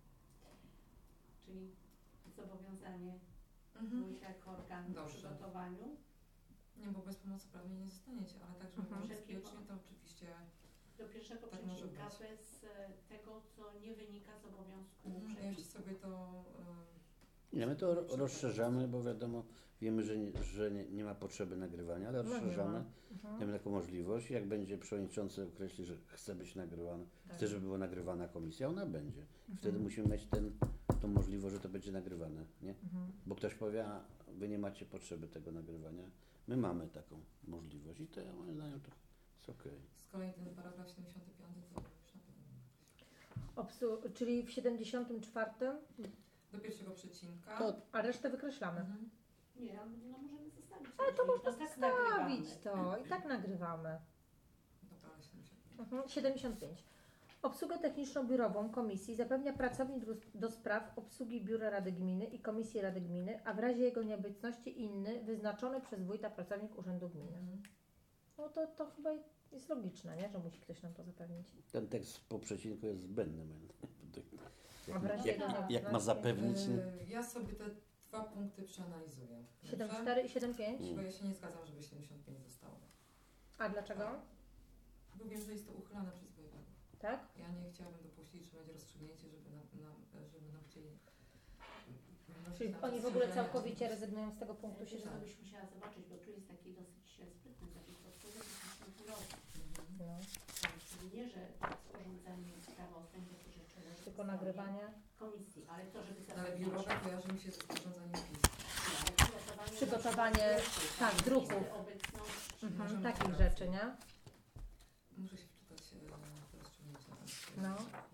Speaker 4: Czyli zobowiązanie
Speaker 2: Mhm.
Speaker 4: wójta jako organu w
Speaker 2: Dobrze.
Speaker 4: przygotowaniu.
Speaker 2: Nie, bo bez pomocy prawnej nie zostaniecie, ale tak, żeby
Speaker 1: Mhm.
Speaker 2: było bezpiecznie, to oczywiście
Speaker 4: Do pierwszego
Speaker 2: Tak może
Speaker 4: przecinka
Speaker 2: być.
Speaker 4: bez e, tego, co nie wynika z obowiązku
Speaker 2: mhm. ja
Speaker 4: przecinka.
Speaker 2: jeszcze sobie to
Speaker 3: Nie, my to ro- rozszerzamy, bo wiadomo, wiemy, że nie, że nie, nie ma potrzeby nagrywania, ale
Speaker 1: No nie ma.
Speaker 3: rozszerzamy.
Speaker 1: Mhm.
Speaker 3: Dajemy taką możliwość. Jak będzie przewodniczący określi, że chce być nagrywana,
Speaker 1: Tak.
Speaker 3: chce, żeby była nagrywana komisja, ona będzie.
Speaker 1: Mhm.
Speaker 3: Wtedy musimy mieć ten, tą możliwość, że to będzie nagrywane, nie?
Speaker 1: Mhm.
Speaker 3: Bo ktoś powie, a wy nie macie potrzeby tego nagrywania. My mamy taką możliwość i to ja moim zdaniem to jest okej.
Speaker 2: z kolei ten paragraf siedemdziesiąty piąty to już na pewno nie.
Speaker 1: Obsu- czyli w siedemdziesiątym czwartym,
Speaker 2: Do pierwszego przecinka.
Speaker 3: To-
Speaker 1: a resztę wykreślamy.
Speaker 2: Mhm.
Speaker 4: Nie, ale no możemy zostawić.
Speaker 1: Ale to
Speaker 4: na
Speaker 1: można
Speaker 4: dźwięk. No tak
Speaker 1: zostawić
Speaker 4: nagrywamy.
Speaker 1: to i tak nagrywamy.
Speaker 2: Dobra, ale siedemdziesiąt pięć.
Speaker 1: Mhm. siedemdziesiąt pięć. Obsługę techniczną biurową komisji zapewnia pracownik do, do spraw obsługi biura Rady Gminy i Komisji Rady Gminy, a w razie jego nieobecności inny wyznaczony przez wójta pracownik Urzędu Gminy.
Speaker 2: Mhm.
Speaker 1: No to, to chyba jest logiczne, nie? Że musi ktoś nam to zapewnić.
Speaker 3: Ten tekst po przecinku jest zbędny. moim zdaniem.
Speaker 1: A w razie
Speaker 3: Jak,
Speaker 1: jego
Speaker 3: jak, jak ma
Speaker 1: nieobecności-
Speaker 3: zapewnić? Nie?
Speaker 2: E, Ja sobie te dwa punkty przeanalizuję.
Speaker 1: siedem
Speaker 2: Dobrze?
Speaker 1: cztery i siedem pięć.
Speaker 3: Mm.
Speaker 2: Bo ja się nie zgadzam, żeby siedemdziesiąt pięć zostało.
Speaker 1: A dlaczego?
Speaker 2: Bo wiem, że jest to uchylane przez wojewodów.
Speaker 1: Tak?
Speaker 2: Ja nie chciałabym dopuścić, że będzie rozstrzygnięcie, żeby nam, nam, żeby nam chcieli... wnosić
Speaker 1: Czyli
Speaker 2: nam
Speaker 1: oni w ogóle
Speaker 2: zastrzeżenia.
Speaker 1: całkowicie rezygnują z tego punktu
Speaker 4: Myślę, że
Speaker 1: siedem.
Speaker 4: to byś musiała zobaczyć, bo tu jest taki dosyć sprytny zapis podstawowy tysiąc roku.
Speaker 2: Mhm.
Speaker 1: No.
Speaker 4: Czyli nie, że sporządzanie sprawozdań dotyczy czegoś
Speaker 1: Tylko
Speaker 4: w
Speaker 1: nagrywanie.
Speaker 4: komisji, ale to, żeby
Speaker 2: Ale
Speaker 4: zapewniać
Speaker 2: biurowe kojarzy mi się ze sporządzaniem pism.
Speaker 4: przygotowanie,
Speaker 1: Przygotowanie, tak, druków.
Speaker 4: listy obecności.
Speaker 1: Mhm,
Speaker 2: Możemy
Speaker 1: takich
Speaker 2: teraz-
Speaker 1: rzeczy, nie?
Speaker 2: Muszę się wczytać e, w te rozstrzygnięcia.
Speaker 1: No.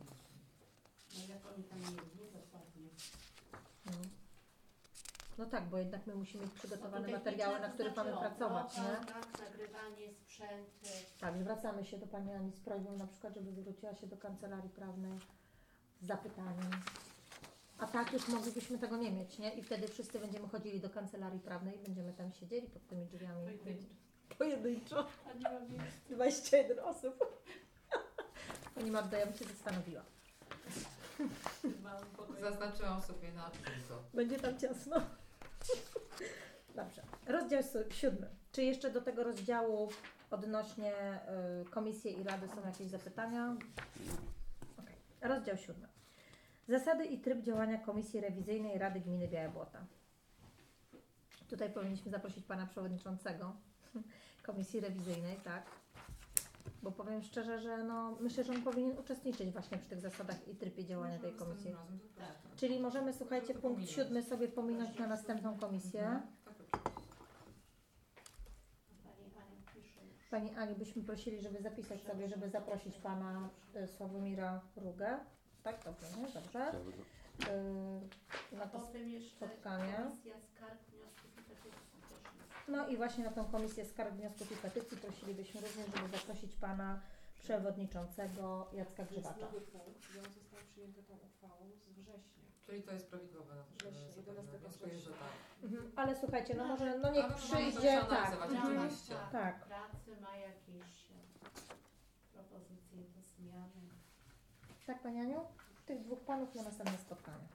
Speaker 4: No jak oni tam nie nie dokładnie.
Speaker 1: No. No tak, bo jednak my musimy mieć przygotowane
Speaker 4: No to
Speaker 1: materiały, na
Speaker 4: techniczne
Speaker 1: których
Speaker 4: to
Speaker 1: mamy
Speaker 4: znaczy
Speaker 1: pracować,
Speaker 4: obrota,
Speaker 1: nie?
Speaker 4: Tak, nagrywanie, sprzęt.
Speaker 1: Tak, zwracamy się do Pani Ani z prośbą na przykład, żeby zwróciła się do kancelarii prawnej z zapytaniem. A tak już moglibyśmy tego nie mieć, nie? I wtedy wszyscy będziemy chodzili do kancelarii prawnej i będziemy tam siedzieli pod tymi drzwiami.
Speaker 4: Pojedynczo.
Speaker 1: Pojedynczo.
Speaker 4: A nie mam miejsca.
Speaker 1: dwadzieścia jeden osób. Pani Magda, ja bym się zastanowiła.
Speaker 4: w małym pokoju.
Speaker 2: Zaznaczyłam sobie na to.
Speaker 1: Będzie tam ciasno. Dobrze. Rozdział si- siódmy. Czy jeszcze do tego rozdziału odnośnie y, komisji i rady są jakieś zapytania? Okay. Rozdział siódmy. Zasady i tryb działania Komisji Rewizyjnej Rady Gminy Białe Błota. Tutaj powinniśmy zaprosić Pana Przewodniczącego Komisji Rewizyjnej, tak? Bo powiem szczerze, że no, myślę, że on powinien uczestniczyć właśnie przy tych zasadach i trybie działania tej
Speaker 2: Możemy
Speaker 1: komisji.
Speaker 2: następnym razem zaprosić, tak.
Speaker 1: Czyli możemy, słuchajcie,
Speaker 2: to
Speaker 1: punkt
Speaker 2: pominąć.
Speaker 1: siódmy sobie pominąć na następną komisję.
Speaker 2: Mhm. Tak, oczywiście.
Speaker 4: Pani Ania pisze już.
Speaker 1: Pani Ani, byśmy prosili, żeby zapisać sobie, żeby zaprosić Pana y, Sławomira Rugę. Tak, dobrze, nie? Dobrze. Y, na to,
Speaker 4: Potem jeszcze
Speaker 1: spotkanie.
Speaker 4: komisja skarg, wniosków i petycji też jest.
Speaker 1: no i właśnie na tą komisję skarg, wniosków i petycji prosilibyśmy również, żeby zaprosić Pana Przewodniczącego Jacka
Speaker 6: To jest
Speaker 1: Grzywacza.
Speaker 6: nowy punkt i on został przyjęty tą uchwałą z września.
Speaker 2: Czyli to jest prawidłowe.
Speaker 6: Września,
Speaker 2: e,
Speaker 6: jedenastego
Speaker 2: Wnioskuję, że
Speaker 6: września.
Speaker 2: tak.
Speaker 1: Mhm. Ale słuchajcie, no może, no niech
Speaker 2: Ale to mamy
Speaker 1: przyjdzie,
Speaker 2: to
Speaker 1: tak.
Speaker 2: przeanalizować,
Speaker 1: Mhm.
Speaker 2: oczywiście.
Speaker 1: Tak.
Speaker 4: Pracy ma jakieś e, propozycje do zmiany.
Speaker 1: Tak, Pani Aniu? Tych dwóch Panów na następne spotkanie.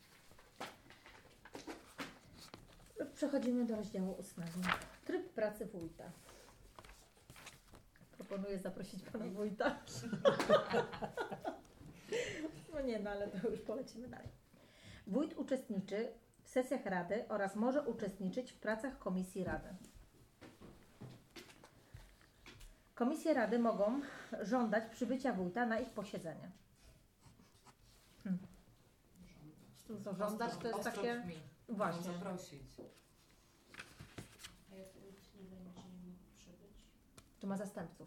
Speaker 1: Przechodzimy do rozdziału ósmego. Tryb pracy wójta. Proponuję zaprosić Pana wójta. No nie, no ale to już polecimy dalej. Wójt uczestniczy w sesjach Rady oraz może uczestniczyć w pracach Komisji Rady. Komisje Rady mogą żądać przybycia wójta na ich posiedzenie. Hmm. To żądać to jest
Speaker 2: Ostro
Speaker 1: takie...
Speaker 2: brzmi.
Speaker 1: Właśnie.
Speaker 2: Mogą zaprosić.
Speaker 4: A jak wójt nie będzie mógł przybyć?
Speaker 1: To ma zastępców.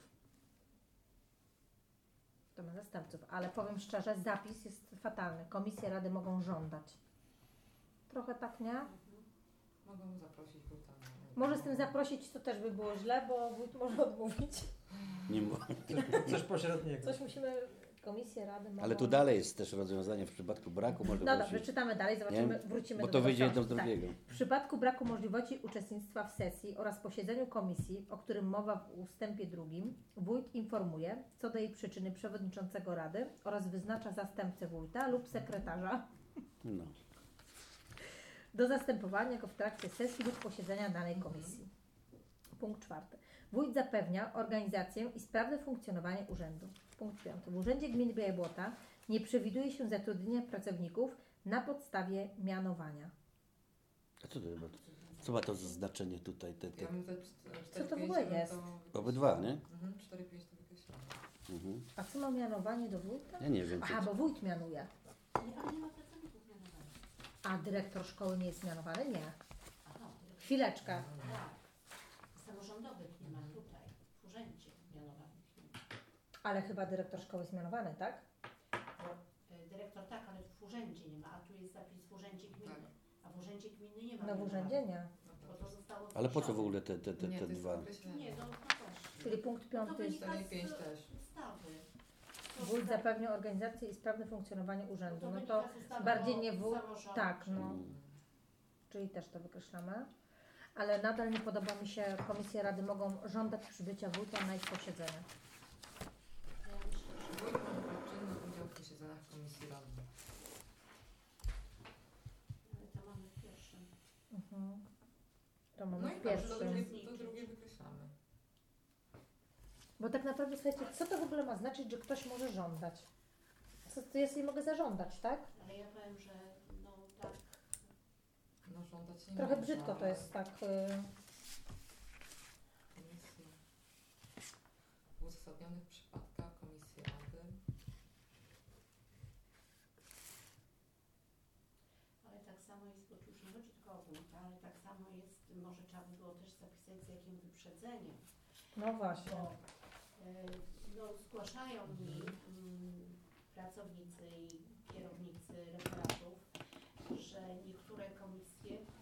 Speaker 1: To ma zastępców, ale powiem szczerze, zapis jest fatalny. Komisje rady mogą żądać. Trochę tak, nie?
Speaker 2: Mogą zaprosić wójta. na-
Speaker 1: Może z tym zaprosić to też by było źle, bo wójt może odmówić.
Speaker 3: Nie mów.
Speaker 5: Coś, coś pośredniego.
Speaker 1: Coś musimy, komisje rady mogą...
Speaker 3: Ale tu dalej jest też rozwiązanie w przypadku braku
Speaker 1: No
Speaker 3: możliwości.
Speaker 1: dobrze, czytamy dalej, zobaczymy,
Speaker 3: Nie?
Speaker 1: wrócimy
Speaker 3: Bo
Speaker 1: do
Speaker 3: to
Speaker 1: tego
Speaker 3: wyjdzie jedno z
Speaker 1: książki. Tak.
Speaker 3: drugiego.
Speaker 1: W przypadku braku możliwości uczestnictwa w sesji oraz posiedzeniu komisji, o którym mowa w ustępie drugim, wójt informuje co do jej przyczyny przewodniczącego rady oraz wyznacza zastępcę wójta lub sekretarza
Speaker 3: No.
Speaker 1: do zastępowania go w trakcie sesji lub posiedzenia danej komisji. Punkt czwarty. Wójt zapewnia organizację i sprawne funkcjonowanie urzędu. Punkt piąty. W Urzędzie Gminy Białej-Błota nie przewiduje się zatrudnienia pracowników na podstawie mianowania.
Speaker 3: A co to, co ma to za znaczenie tutaj? Te, te...
Speaker 2: Ja bym te
Speaker 1: Co to w ogóle jest?
Speaker 3: Obydwa, nie?
Speaker 2: Mhm, cztery pięć to wykreślamy.
Speaker 3: Mhm.
Speaker 1: A co ma mianowanie do wójta?
Speaker 3: Ja nie wiem.
Speaker 1: Aha,
Speaker 3: Co...
Speaker 1: bo wójt mianuje.
Speaker 4: Nie, ale nie ma pracowników mianowanych.
Speaker 1: A dyrektor szkoły nie jest mianowany? Nie.
Speaker 4: Aha, dyrektor.
Speaker 1: Chwileczkę.
Speaker 4: Tak. Samorządowych nie ma tutaj, w urzędzie mianowanych nie ma.
Speaker 1: Ale chyba dyrektor szkoły jest mianowany, tak?
Speaker 4: Bo, y, dyrektor tak, ale w urzędzie nie ma, a tu jest zapis w urzędzie gminy.
Speaker 2: Tak.
Speaker 4: A w urzędzie gminy nie ma.
Speaker 1: No w
Speaker 4: mianowanych,
Speaker 1: urzędzie nie.
Speaker 4: Bo to zostało
Speaker 3: Ale po co w
Speaker 4: zgłoszone.
Speaker 3: ogóle te, te, te,
Speaker 2: Nie,
Speaker 3: te
Speaker 2: to jest
Speaker 3: dwa?
Speaker 2: określenie.
Speaker 4: Nie, no, no właśnie.
Speaker 1: Czyli punkt
Speaker 4: To
Speaker 1: piąty jest
Speaker 4: wynika
Speaker 2: cztery pięć
Speaker 4: z
Speaker 2: też.
Speaker 4: ustawy. To
Speaker 1: wójt
Speaker 4: wynika-
Speaker 1: zapewnia organizację i sprawne funkcjonowanie urzędu. No
Speaker 4: wynika
Speaker 1: to
Speaker 4: z ustawy
Speaker 1: bardziej
Speaker 4: o
Speaker 1: nie wójt.
Speaker 4: samorządzie.
Speaker 1: Tak, no.
Speaker 3: Mm.
Speaker 1: Czyli też to wykreślamy. Ale nadal nie podoba mi się, komisje rady mogą żądać przybycia wójta na ich posiedzenie.
Speaker 4: Ja myślę, że
Speaker 2: Wójt ma brać czynny udział w posiedzeniach komisji radnych.
Speaker 4: ale to mamy w pierwszym.
Speaker 1: Mhm. To mamy
Speaker 2: No
Speaker 1: w
Speaker 2: i dobrze, to
Speaker 1: pierwszym.
Speaker 2: drugie, to drugie wykreślamy.
Speaker 1: Bo tak naprawdę, słuchajcie, co to w ogóle ma znaczyć, że ktoś może żądać? Co to jest, mogę zażądać, tak?
Speaker 4: Ale ja powiem, że no tak.
Speaker 2: No żądać nie
Speaker 1: Trochę
Speaker 2: można,
Speaker 1: brzydko to
Speaker 2: ale
Speaker 1: jest tak. y,
Speaker 2: Komisje. W uzasadnionych przypadkach komisji rady.
Speaker 4: Ale tak samo jest, bo tu już nie chodzi tylko o wójta, ale tak samo jest, może trzeba by było też zapisać z jakim wyprzedzeniem,
Speaker 1: No właśnie.
Speaker 4: bo y, no, zgłaszają mi mm, pracownicy i kierownicy referatów, że niektóre komisje y,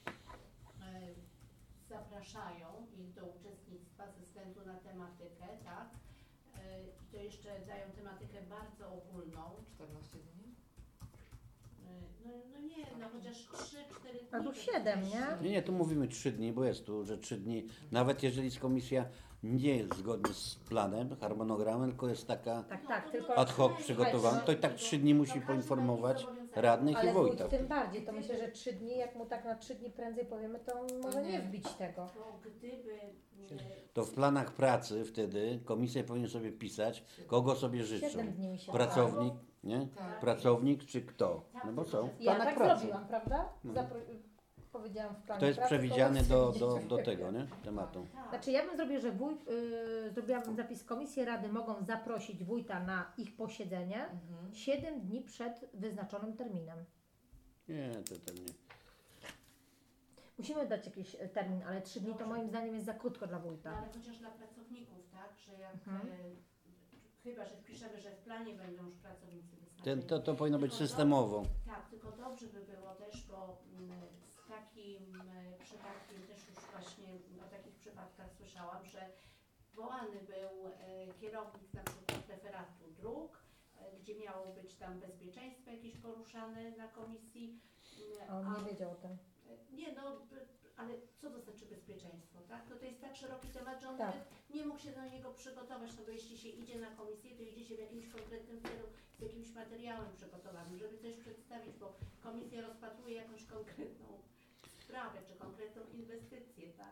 Speaker 4: zapraszają ich do uczestnictwa ze względu na tematykę, tak? Y, I to jeszcze dają tematykę bardzo ogólną.
Speaker 2: czternaście dni.
Speaker 4: No, no nie, no chociaż trzy cztery dni.
Speaker 1: Albo
Speaker 4: to
Speaker 1: siedem,
Speaker 4: też-
Speaker 1: nie?
Speaker 3: Nie, nie, tu mówimy trzy dni, bo jest tu, że trzy dni, nawet jeżeli jest komisja nie jest zgodnie z planem, harmonogramem, tylko jest taka
Speaker 1: Tak, tak, tylko.
Speaker 3: ad hoc przygotowana, to i tak trzy dni musi poinformować radnych i
Speaker 1: Ale
Speaker 3: wójta.
Speaker 1: wójt tym bardziej, to myślę, że trzy dni, jak mu tak na trzy dni prędzej powiemy, to on może nie
Speaker 2: nie.
Speaker 1: wbić tego.
Speaker 4: Bo gdyby e,
Speaker 3: To w planach pracy wtedy komisja powinien sobie pisać, kogo sobie życzą.
Speaker 1: Siedem dni mi się
Speaker 3: Pracownik, nie?
Speaker 2: Tak.
Speaker 3: Pracownik czy kto? No bo są w
Speaker 1: Ja
Speaker 3: planach
Speaker 1: tak
Speaker 3: pracy.
Speaker 1: zrobiłam, prawda?
Speaker 3: No.
Speaker 1: Zapro- powiedziałam w planie
Speaker 3: To jest
Speaker 1: pracy,
Speaker 3: przewidziane
Speaker 1: to
Speaker 3: do,
Speaker 1: jest
Speaker 3: do,
Speaker 1: przewidziane.
Speaker 3: do tego, nie? Tematu.
Speaker 4: tak,
Speaker 1: Znaczy ja bym zrobiła, że wójt, yy, zrobiłabym zapis, komisje rady mogą zaprosić wójta na ich posiedzenie
Speaker 2: Mhm.
Speaker 1: siedem dni przed wyznaczonym terminem.
Speaker 3: Nie, to, to nie.
Speaker 1: Musimy dać jakiś e, termin, ale trzy dni to moim zdaniem jest za krótko dla
Speaker 4: no,
Speaker 1: wójta.
Speaker 4: ale chociaż dla pracowników, tak, że jak
Speaker 1: Mhm.
Speaker 4: e, chyba, że wpiszemy, że w planie będą już pracownicy wyznaczeni.
Speaker 3: Ten, to, to powinno być
Speaker 4: Tylko do-
Speaker 3: systemowo.
Speaker 4: Tak, tylko dobrze by było też, bo mm, z takim e, przypadkiem też już właśnie o takich przypadkach słyszałam, że wołany był e, kierownik na przykład referatu dróg, e, gdzie miało być tam bezpieczeństwo jakieś poruszane na komisji.
Speaker 1: A on nie wiedział o tym.
Speaker 4: Nie, no, b- ale co to znaczy bezpieczeństwo, tak? No to jest tak szeroki temat, że on
Speaker 1: Tak.
Speaker 4: nawet nie mógł się do niego przygotować, no bo jeśli się idzie na komisję, to idzie się w jakimś konkretnym celu, z jakimś materiałem przygotowanym, żeby coś przedstawić, bo komisja rozpatruje jakąś konkretną sprawę, czy konkretną inwestycję, tak?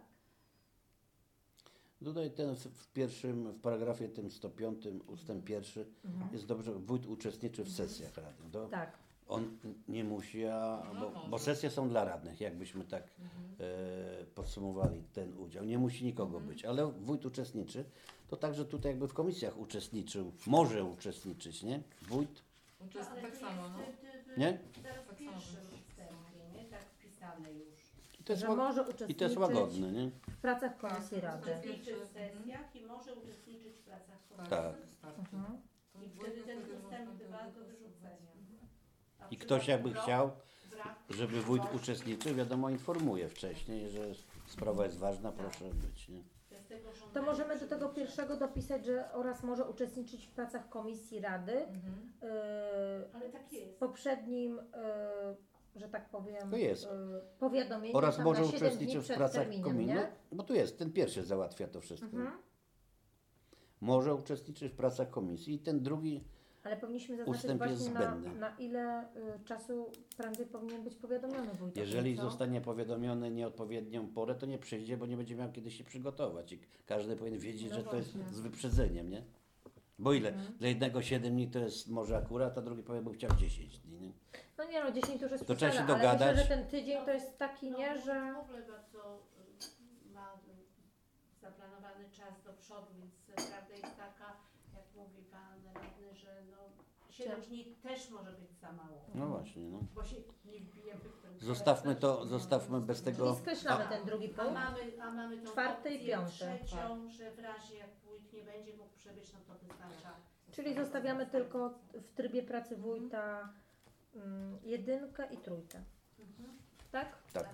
Speaker 3: Tutaj ten w, w pierwszym, w paragrafie tym sto piątym ustęp pierwszy
Speaker 1: Mhm.
Speaker 3: jest dobrze, wójt uczestniczy w sesjach radnych. To
Speaker 1: Tak.
Speaker 3: on nie musi, a,
Speaker 2: No
Speaker 3: bo,
Speaker 2: może.
Speaker 3: bo sesje są dla radnych, jakbyśmy tak
Speaker 2: Mhm.
Speaker 3: e, podsumowali ten udział. Nie musi nikogo
Speaker 2: Mhm.
Speaker 3: być, ale wójt uczestniczy. To także tutaj jakby w komisjach uczestniczył, może uczestniczyć, nie? Wójt,
Speaker 2: No to jest
Speaker 4: ale
Speaker 2: tak
Speaker 4: to
Speaker 2: samo,
Speaker 4: jest,
Speaker 2: no.
Speaker 4: y, y, y,
Speaker 3: Nie?
Speaker 4: Teraz w
Speaker 2: Tak samo
Speaker 4: pierwszym
Speaker 2: będzie.
Speaker 4: wstępie, nie? Tak wpisane. zadeklarowane już.
Speaker 3: I to jest,
Speaker 1: że
Speaker 3: ła-
Speaker 1: może
Speaker 3: i to jest
Speaker 1: uczestniczyć
Speaker 3: łagodne, nie?
Speaker 1: w pracach Komisji Rady.
Speaker 4: Uczestniczy w sesjach i może uczestniczyć w pracach komisji.
Speaker 3: Tak.
Speaker 2: to wystarczy.
Speaker 1: Mhm.
Speaker 2: To
Speaker 4: I
Speaker 2: wójt
Speaker 4: wtedy ten
Speaker 2: wtedy
Speaker 4: ustęp
Speaker 2: można
Speaker 4: dwa do
Speaker 2: tego
Speaker 4: wyrzucenia. A w
Speaker 3: I ktoś jakby
Speaker 4: przypadku
Speaker 3: chciał,
Speaker 4: brak
Speaker 3: żeby wójt
Speaker 4: możliwości,
Speaker 3: uczestniczył, wiadomo, informuje wcześniej, że sprawa jest ważna, proszę być, nie?
Speaker 4: bez tego
Speaker 1: To
Speaker 4: żądania
Speaker 1: możemy do tego
Speaker 4: przybycia.
Speaker 1: pierwszego dopisać, że oraz może uczestniczyć w pracach Komisji Rady.
Speaker 2: Mhm.
Speaker 1: Yy,
Speaker 4: Ale tak
Speaker 1: w
Speaker 4: jest.
Speaker 1: poprzednim, yy, że tak powiem,
Speaker 3: To jest.
Speaker 1: yy, powiadomieniu
Speaker 3: Oraz
Speaker 1: tam
Speaker 3: może
Speaker 1: na siedem dni
Speaker 3: uczestniczyć w
Speaker 1: przed
Speaker 3: pracach
Speaker 1: terminem,
Speaker 3: kominu,
Speaker 1: nie?
Speaker 3: bo tu jest, ten pierwszy załatwia to wszystko.
Speaker 1: Mhm.
Speaker 3: Może uczestniczyć w pracach komisji i ten drugi,
Speaker 1: Ale powinniśmy zaznaczyć
Speaker 3: Ustęp jest
Speaker 1: właśnie na,
Speaker 3: zbędny.
Speaker 1: na ile y, czasu prędzej powinien być powiadomiony wójt.
Speaker 3: jeżeli
Speaker 1: co?
Speaker 3: zostanie powiadomiony nieodpowiednią porę, to nie przyjdzie, bo nie będzie miał kiedy się przygotować. I każdy powinien wiedzieć,
Speaker 1: No
Speaker 3: że to jest
Speaker 1: właśnie.
Speaker 3: z wyprzedzeniem, nie? Bo ile?
Speaker 1: Mhm.
Speaker 3: Dla jednego siedem dni to jest może akurat, a drugi powie, bo chciał dziesięć dni, nie?
Speaker 1: No nie no, dziesięć to już jest
Speaker 3: To trzeba się
Speaker 1: przesada, ale
Speaker 3: dogadać.
Speaker 1: myślę, że ten tydzień to jest taki,
Speaker 4: No,
Speaker 1: nie, że...
Speaker 4: w ogóle bardzo y, ma y, zaplanowany czas do przodu, więc prawda jest taka, jak mówi Pan Radny, że no siedem dni też może być za mało.
Speaker 3: No właśnie, no.
Speaker 4: Bo się nie wbijemy w ten
Speaker 3: Zostawmy to, zostawmy bez
Speaker 1: Czyli
Speaker 3: tego.
Speaker 1: skreślamy
Speaker 3: A,
Speaker 1: ten drugi
Speaker 4: A
Speaker 1: punkt.
Speaker 4: mamy, a mamy tą
Speaker 1: Czwarty i
Speaker 4: opcję
Speaker 1: piąty.
Speaker 4: trzecią, że w razie jak wójt nie będzie mógł przebyć, no to wystarcza.
Speaker 1: Czyli zostawiamy tylko w trybie pracy wójta mm, jedynkę i trójkę.
Speaker 4: Mhm.
Speaker 1: Tak?
Speaker 3: Tak.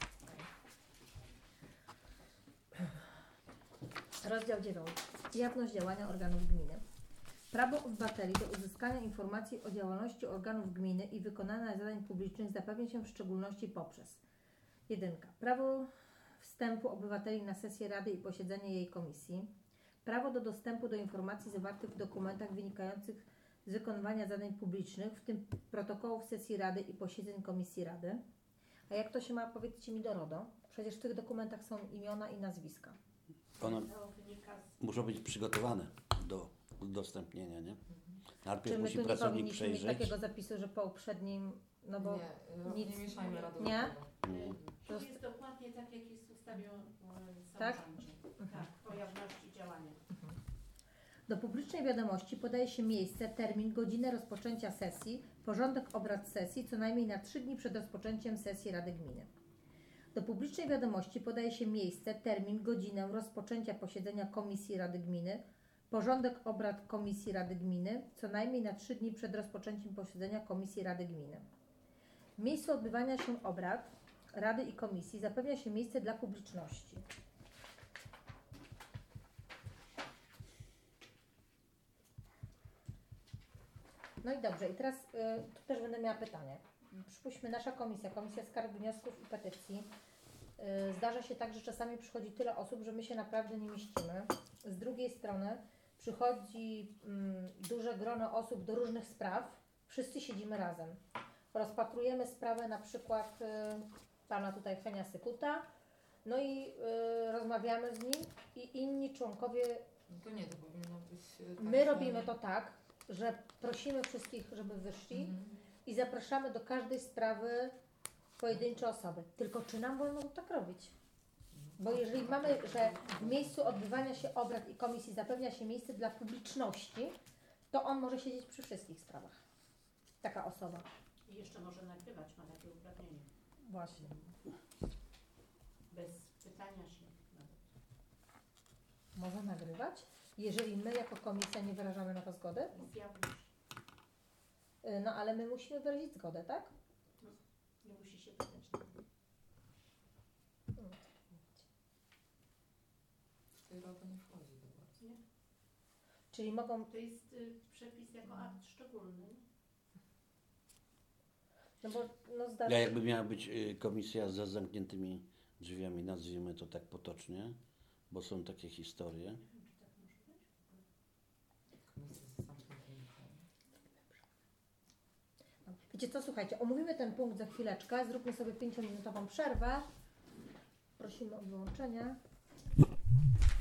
Speaker 1: Rozdział dziewiąty. Jawność działania organów gminy. Prawo obywateli do uzyskania informacji o działalności organów gminy i wykonania zadań publicznych zapewnia się w szczególności poprzez jedynka. Prawo wstępu obywateli na sesję Rady i posiedzenie jej komisji. Prawo do dostępu do informacji zawartych w dokumentach wynikających z wykonywania zadań publicznych, w tym protokołów sesji Rady i posiedzeń Komisji Rady. A jak to się ma, powiedzcie mi, do RODO? Przecież w tych dokumentach są imiona i nazwiska.
Speaker 3: One
Speaker 4: To wynika z
Speaker 3: muszą być przygotowane do udostępnienia, nie? Najpierw
Speaker 1: Czy my
Speaker 3: musi
Speaker 1: tu nie
Speaker 3: pracownik
Speaker 1: powinniśmy mieć
Speaker 3: przejrzeć.
Speaker 1: takiego zapisu, że po uprzednim, no bo
Speaker 2: nie,
Speaker 1: nic-
Speaker 2: nie mieszajmy rady.
Speaker 1: Nie?
Speaker 3: Mhm.
Speaker 4: To jest dokładnie tak, jak jest w ustawie o o
Speaker 1: Tak?
Speaker 4: samorządzie. Tak, o jawności działania.
Speaker 1: do publicznej wiadomości podaje się miejsce, termin, godzinę rozpoczęcia sesji, porządek obrad sesji co najmniej na trzy dni przed rozpoczęciem sesji Rady Gminy. Do publicznej wiadomości podaje się miejsce, termin, godzinę rozpoczęcia posiedzenia Komisji Rady Gminy, porządek obrad Komisji Rady Gminy co najmniej na trzy dni przed rozpoczęciem posiedzenia Komisji Rady Gminy. W miejscu odbywania się obrad Rady i Komisji zapewnia się miejsce dla publiczności. No i dobrze, i teraz y, tu też będę miała pytanie. Przypuśćmy, nasza komisja, Komisja Skarg, Wniosków i Petycji. Y, zdarza się tak, że czasami przychodzi tyle osób, że my się naprawdę nie mieścimy. Z drugiej strony przychodzi mm, duże grono osób do różnych spraw. Wszyscy siedzimy razem. Rozpatrujemy sprawę na przykład y, pana tutaj Henia Sykuta, no i y, rozmawiamy z nim i inni członkowie.
Speaker 2: No to nie, to powinno być... e, tak,
Speaker 1: My
Speaker 2: że-
Speaker 1: robimy to tak, że prosimy wszystkich, żeby wyszli
Speaker 2: Mhm.
Speaker 1: i zapraszamy do każdej sprawy pojedyncze osoby. Tylko czy nam wolno tak robić? Bo jeżeli mamy, że w miejscu odbywania się obrad i komisji zapewnia się miejsce dla publiczności, to on może siedzieć przy wszystkich sprawach. Taka osoba.
Speaker 4: I jeszcze może nagrywać, ma takie uprawnienie.
Speaker 1: Właśnie.
Speaker 4: Bez pytania się nawet.
Speaker 1: Może nagrywać? Jeżeli my jako komisja nie wyrażamy na to zgody?
Speaker 4: Jest jawność.
Speaker 1: Y, No ale my musimy wyrazić zgodę, tak?
Speaker 4: Nie musi się pytać.
Speaker 2: W tej rady nie wchodzi do was.
Speaker 1: Czyli mogą,
Speaker 4: To jest y, przepis jako akt szczególny.
Speaker 1: no bo no zdarza
Speaker 3: Ja
Speaker 1: się.
Speaker 3: jakby miała być y, komisja za zamkniętymi drzwiami, nazwijmy to tak potocznie, bo są takie historie.
Speaker 2: Komisja z zamkniętymi drzwiami.
Speaker 1: Wiecie co, słuchajcie, omówimy ten punkt za chwileczkę, zróbmy sobie pięciominutową przerwę. Prosimy o wyłączenie.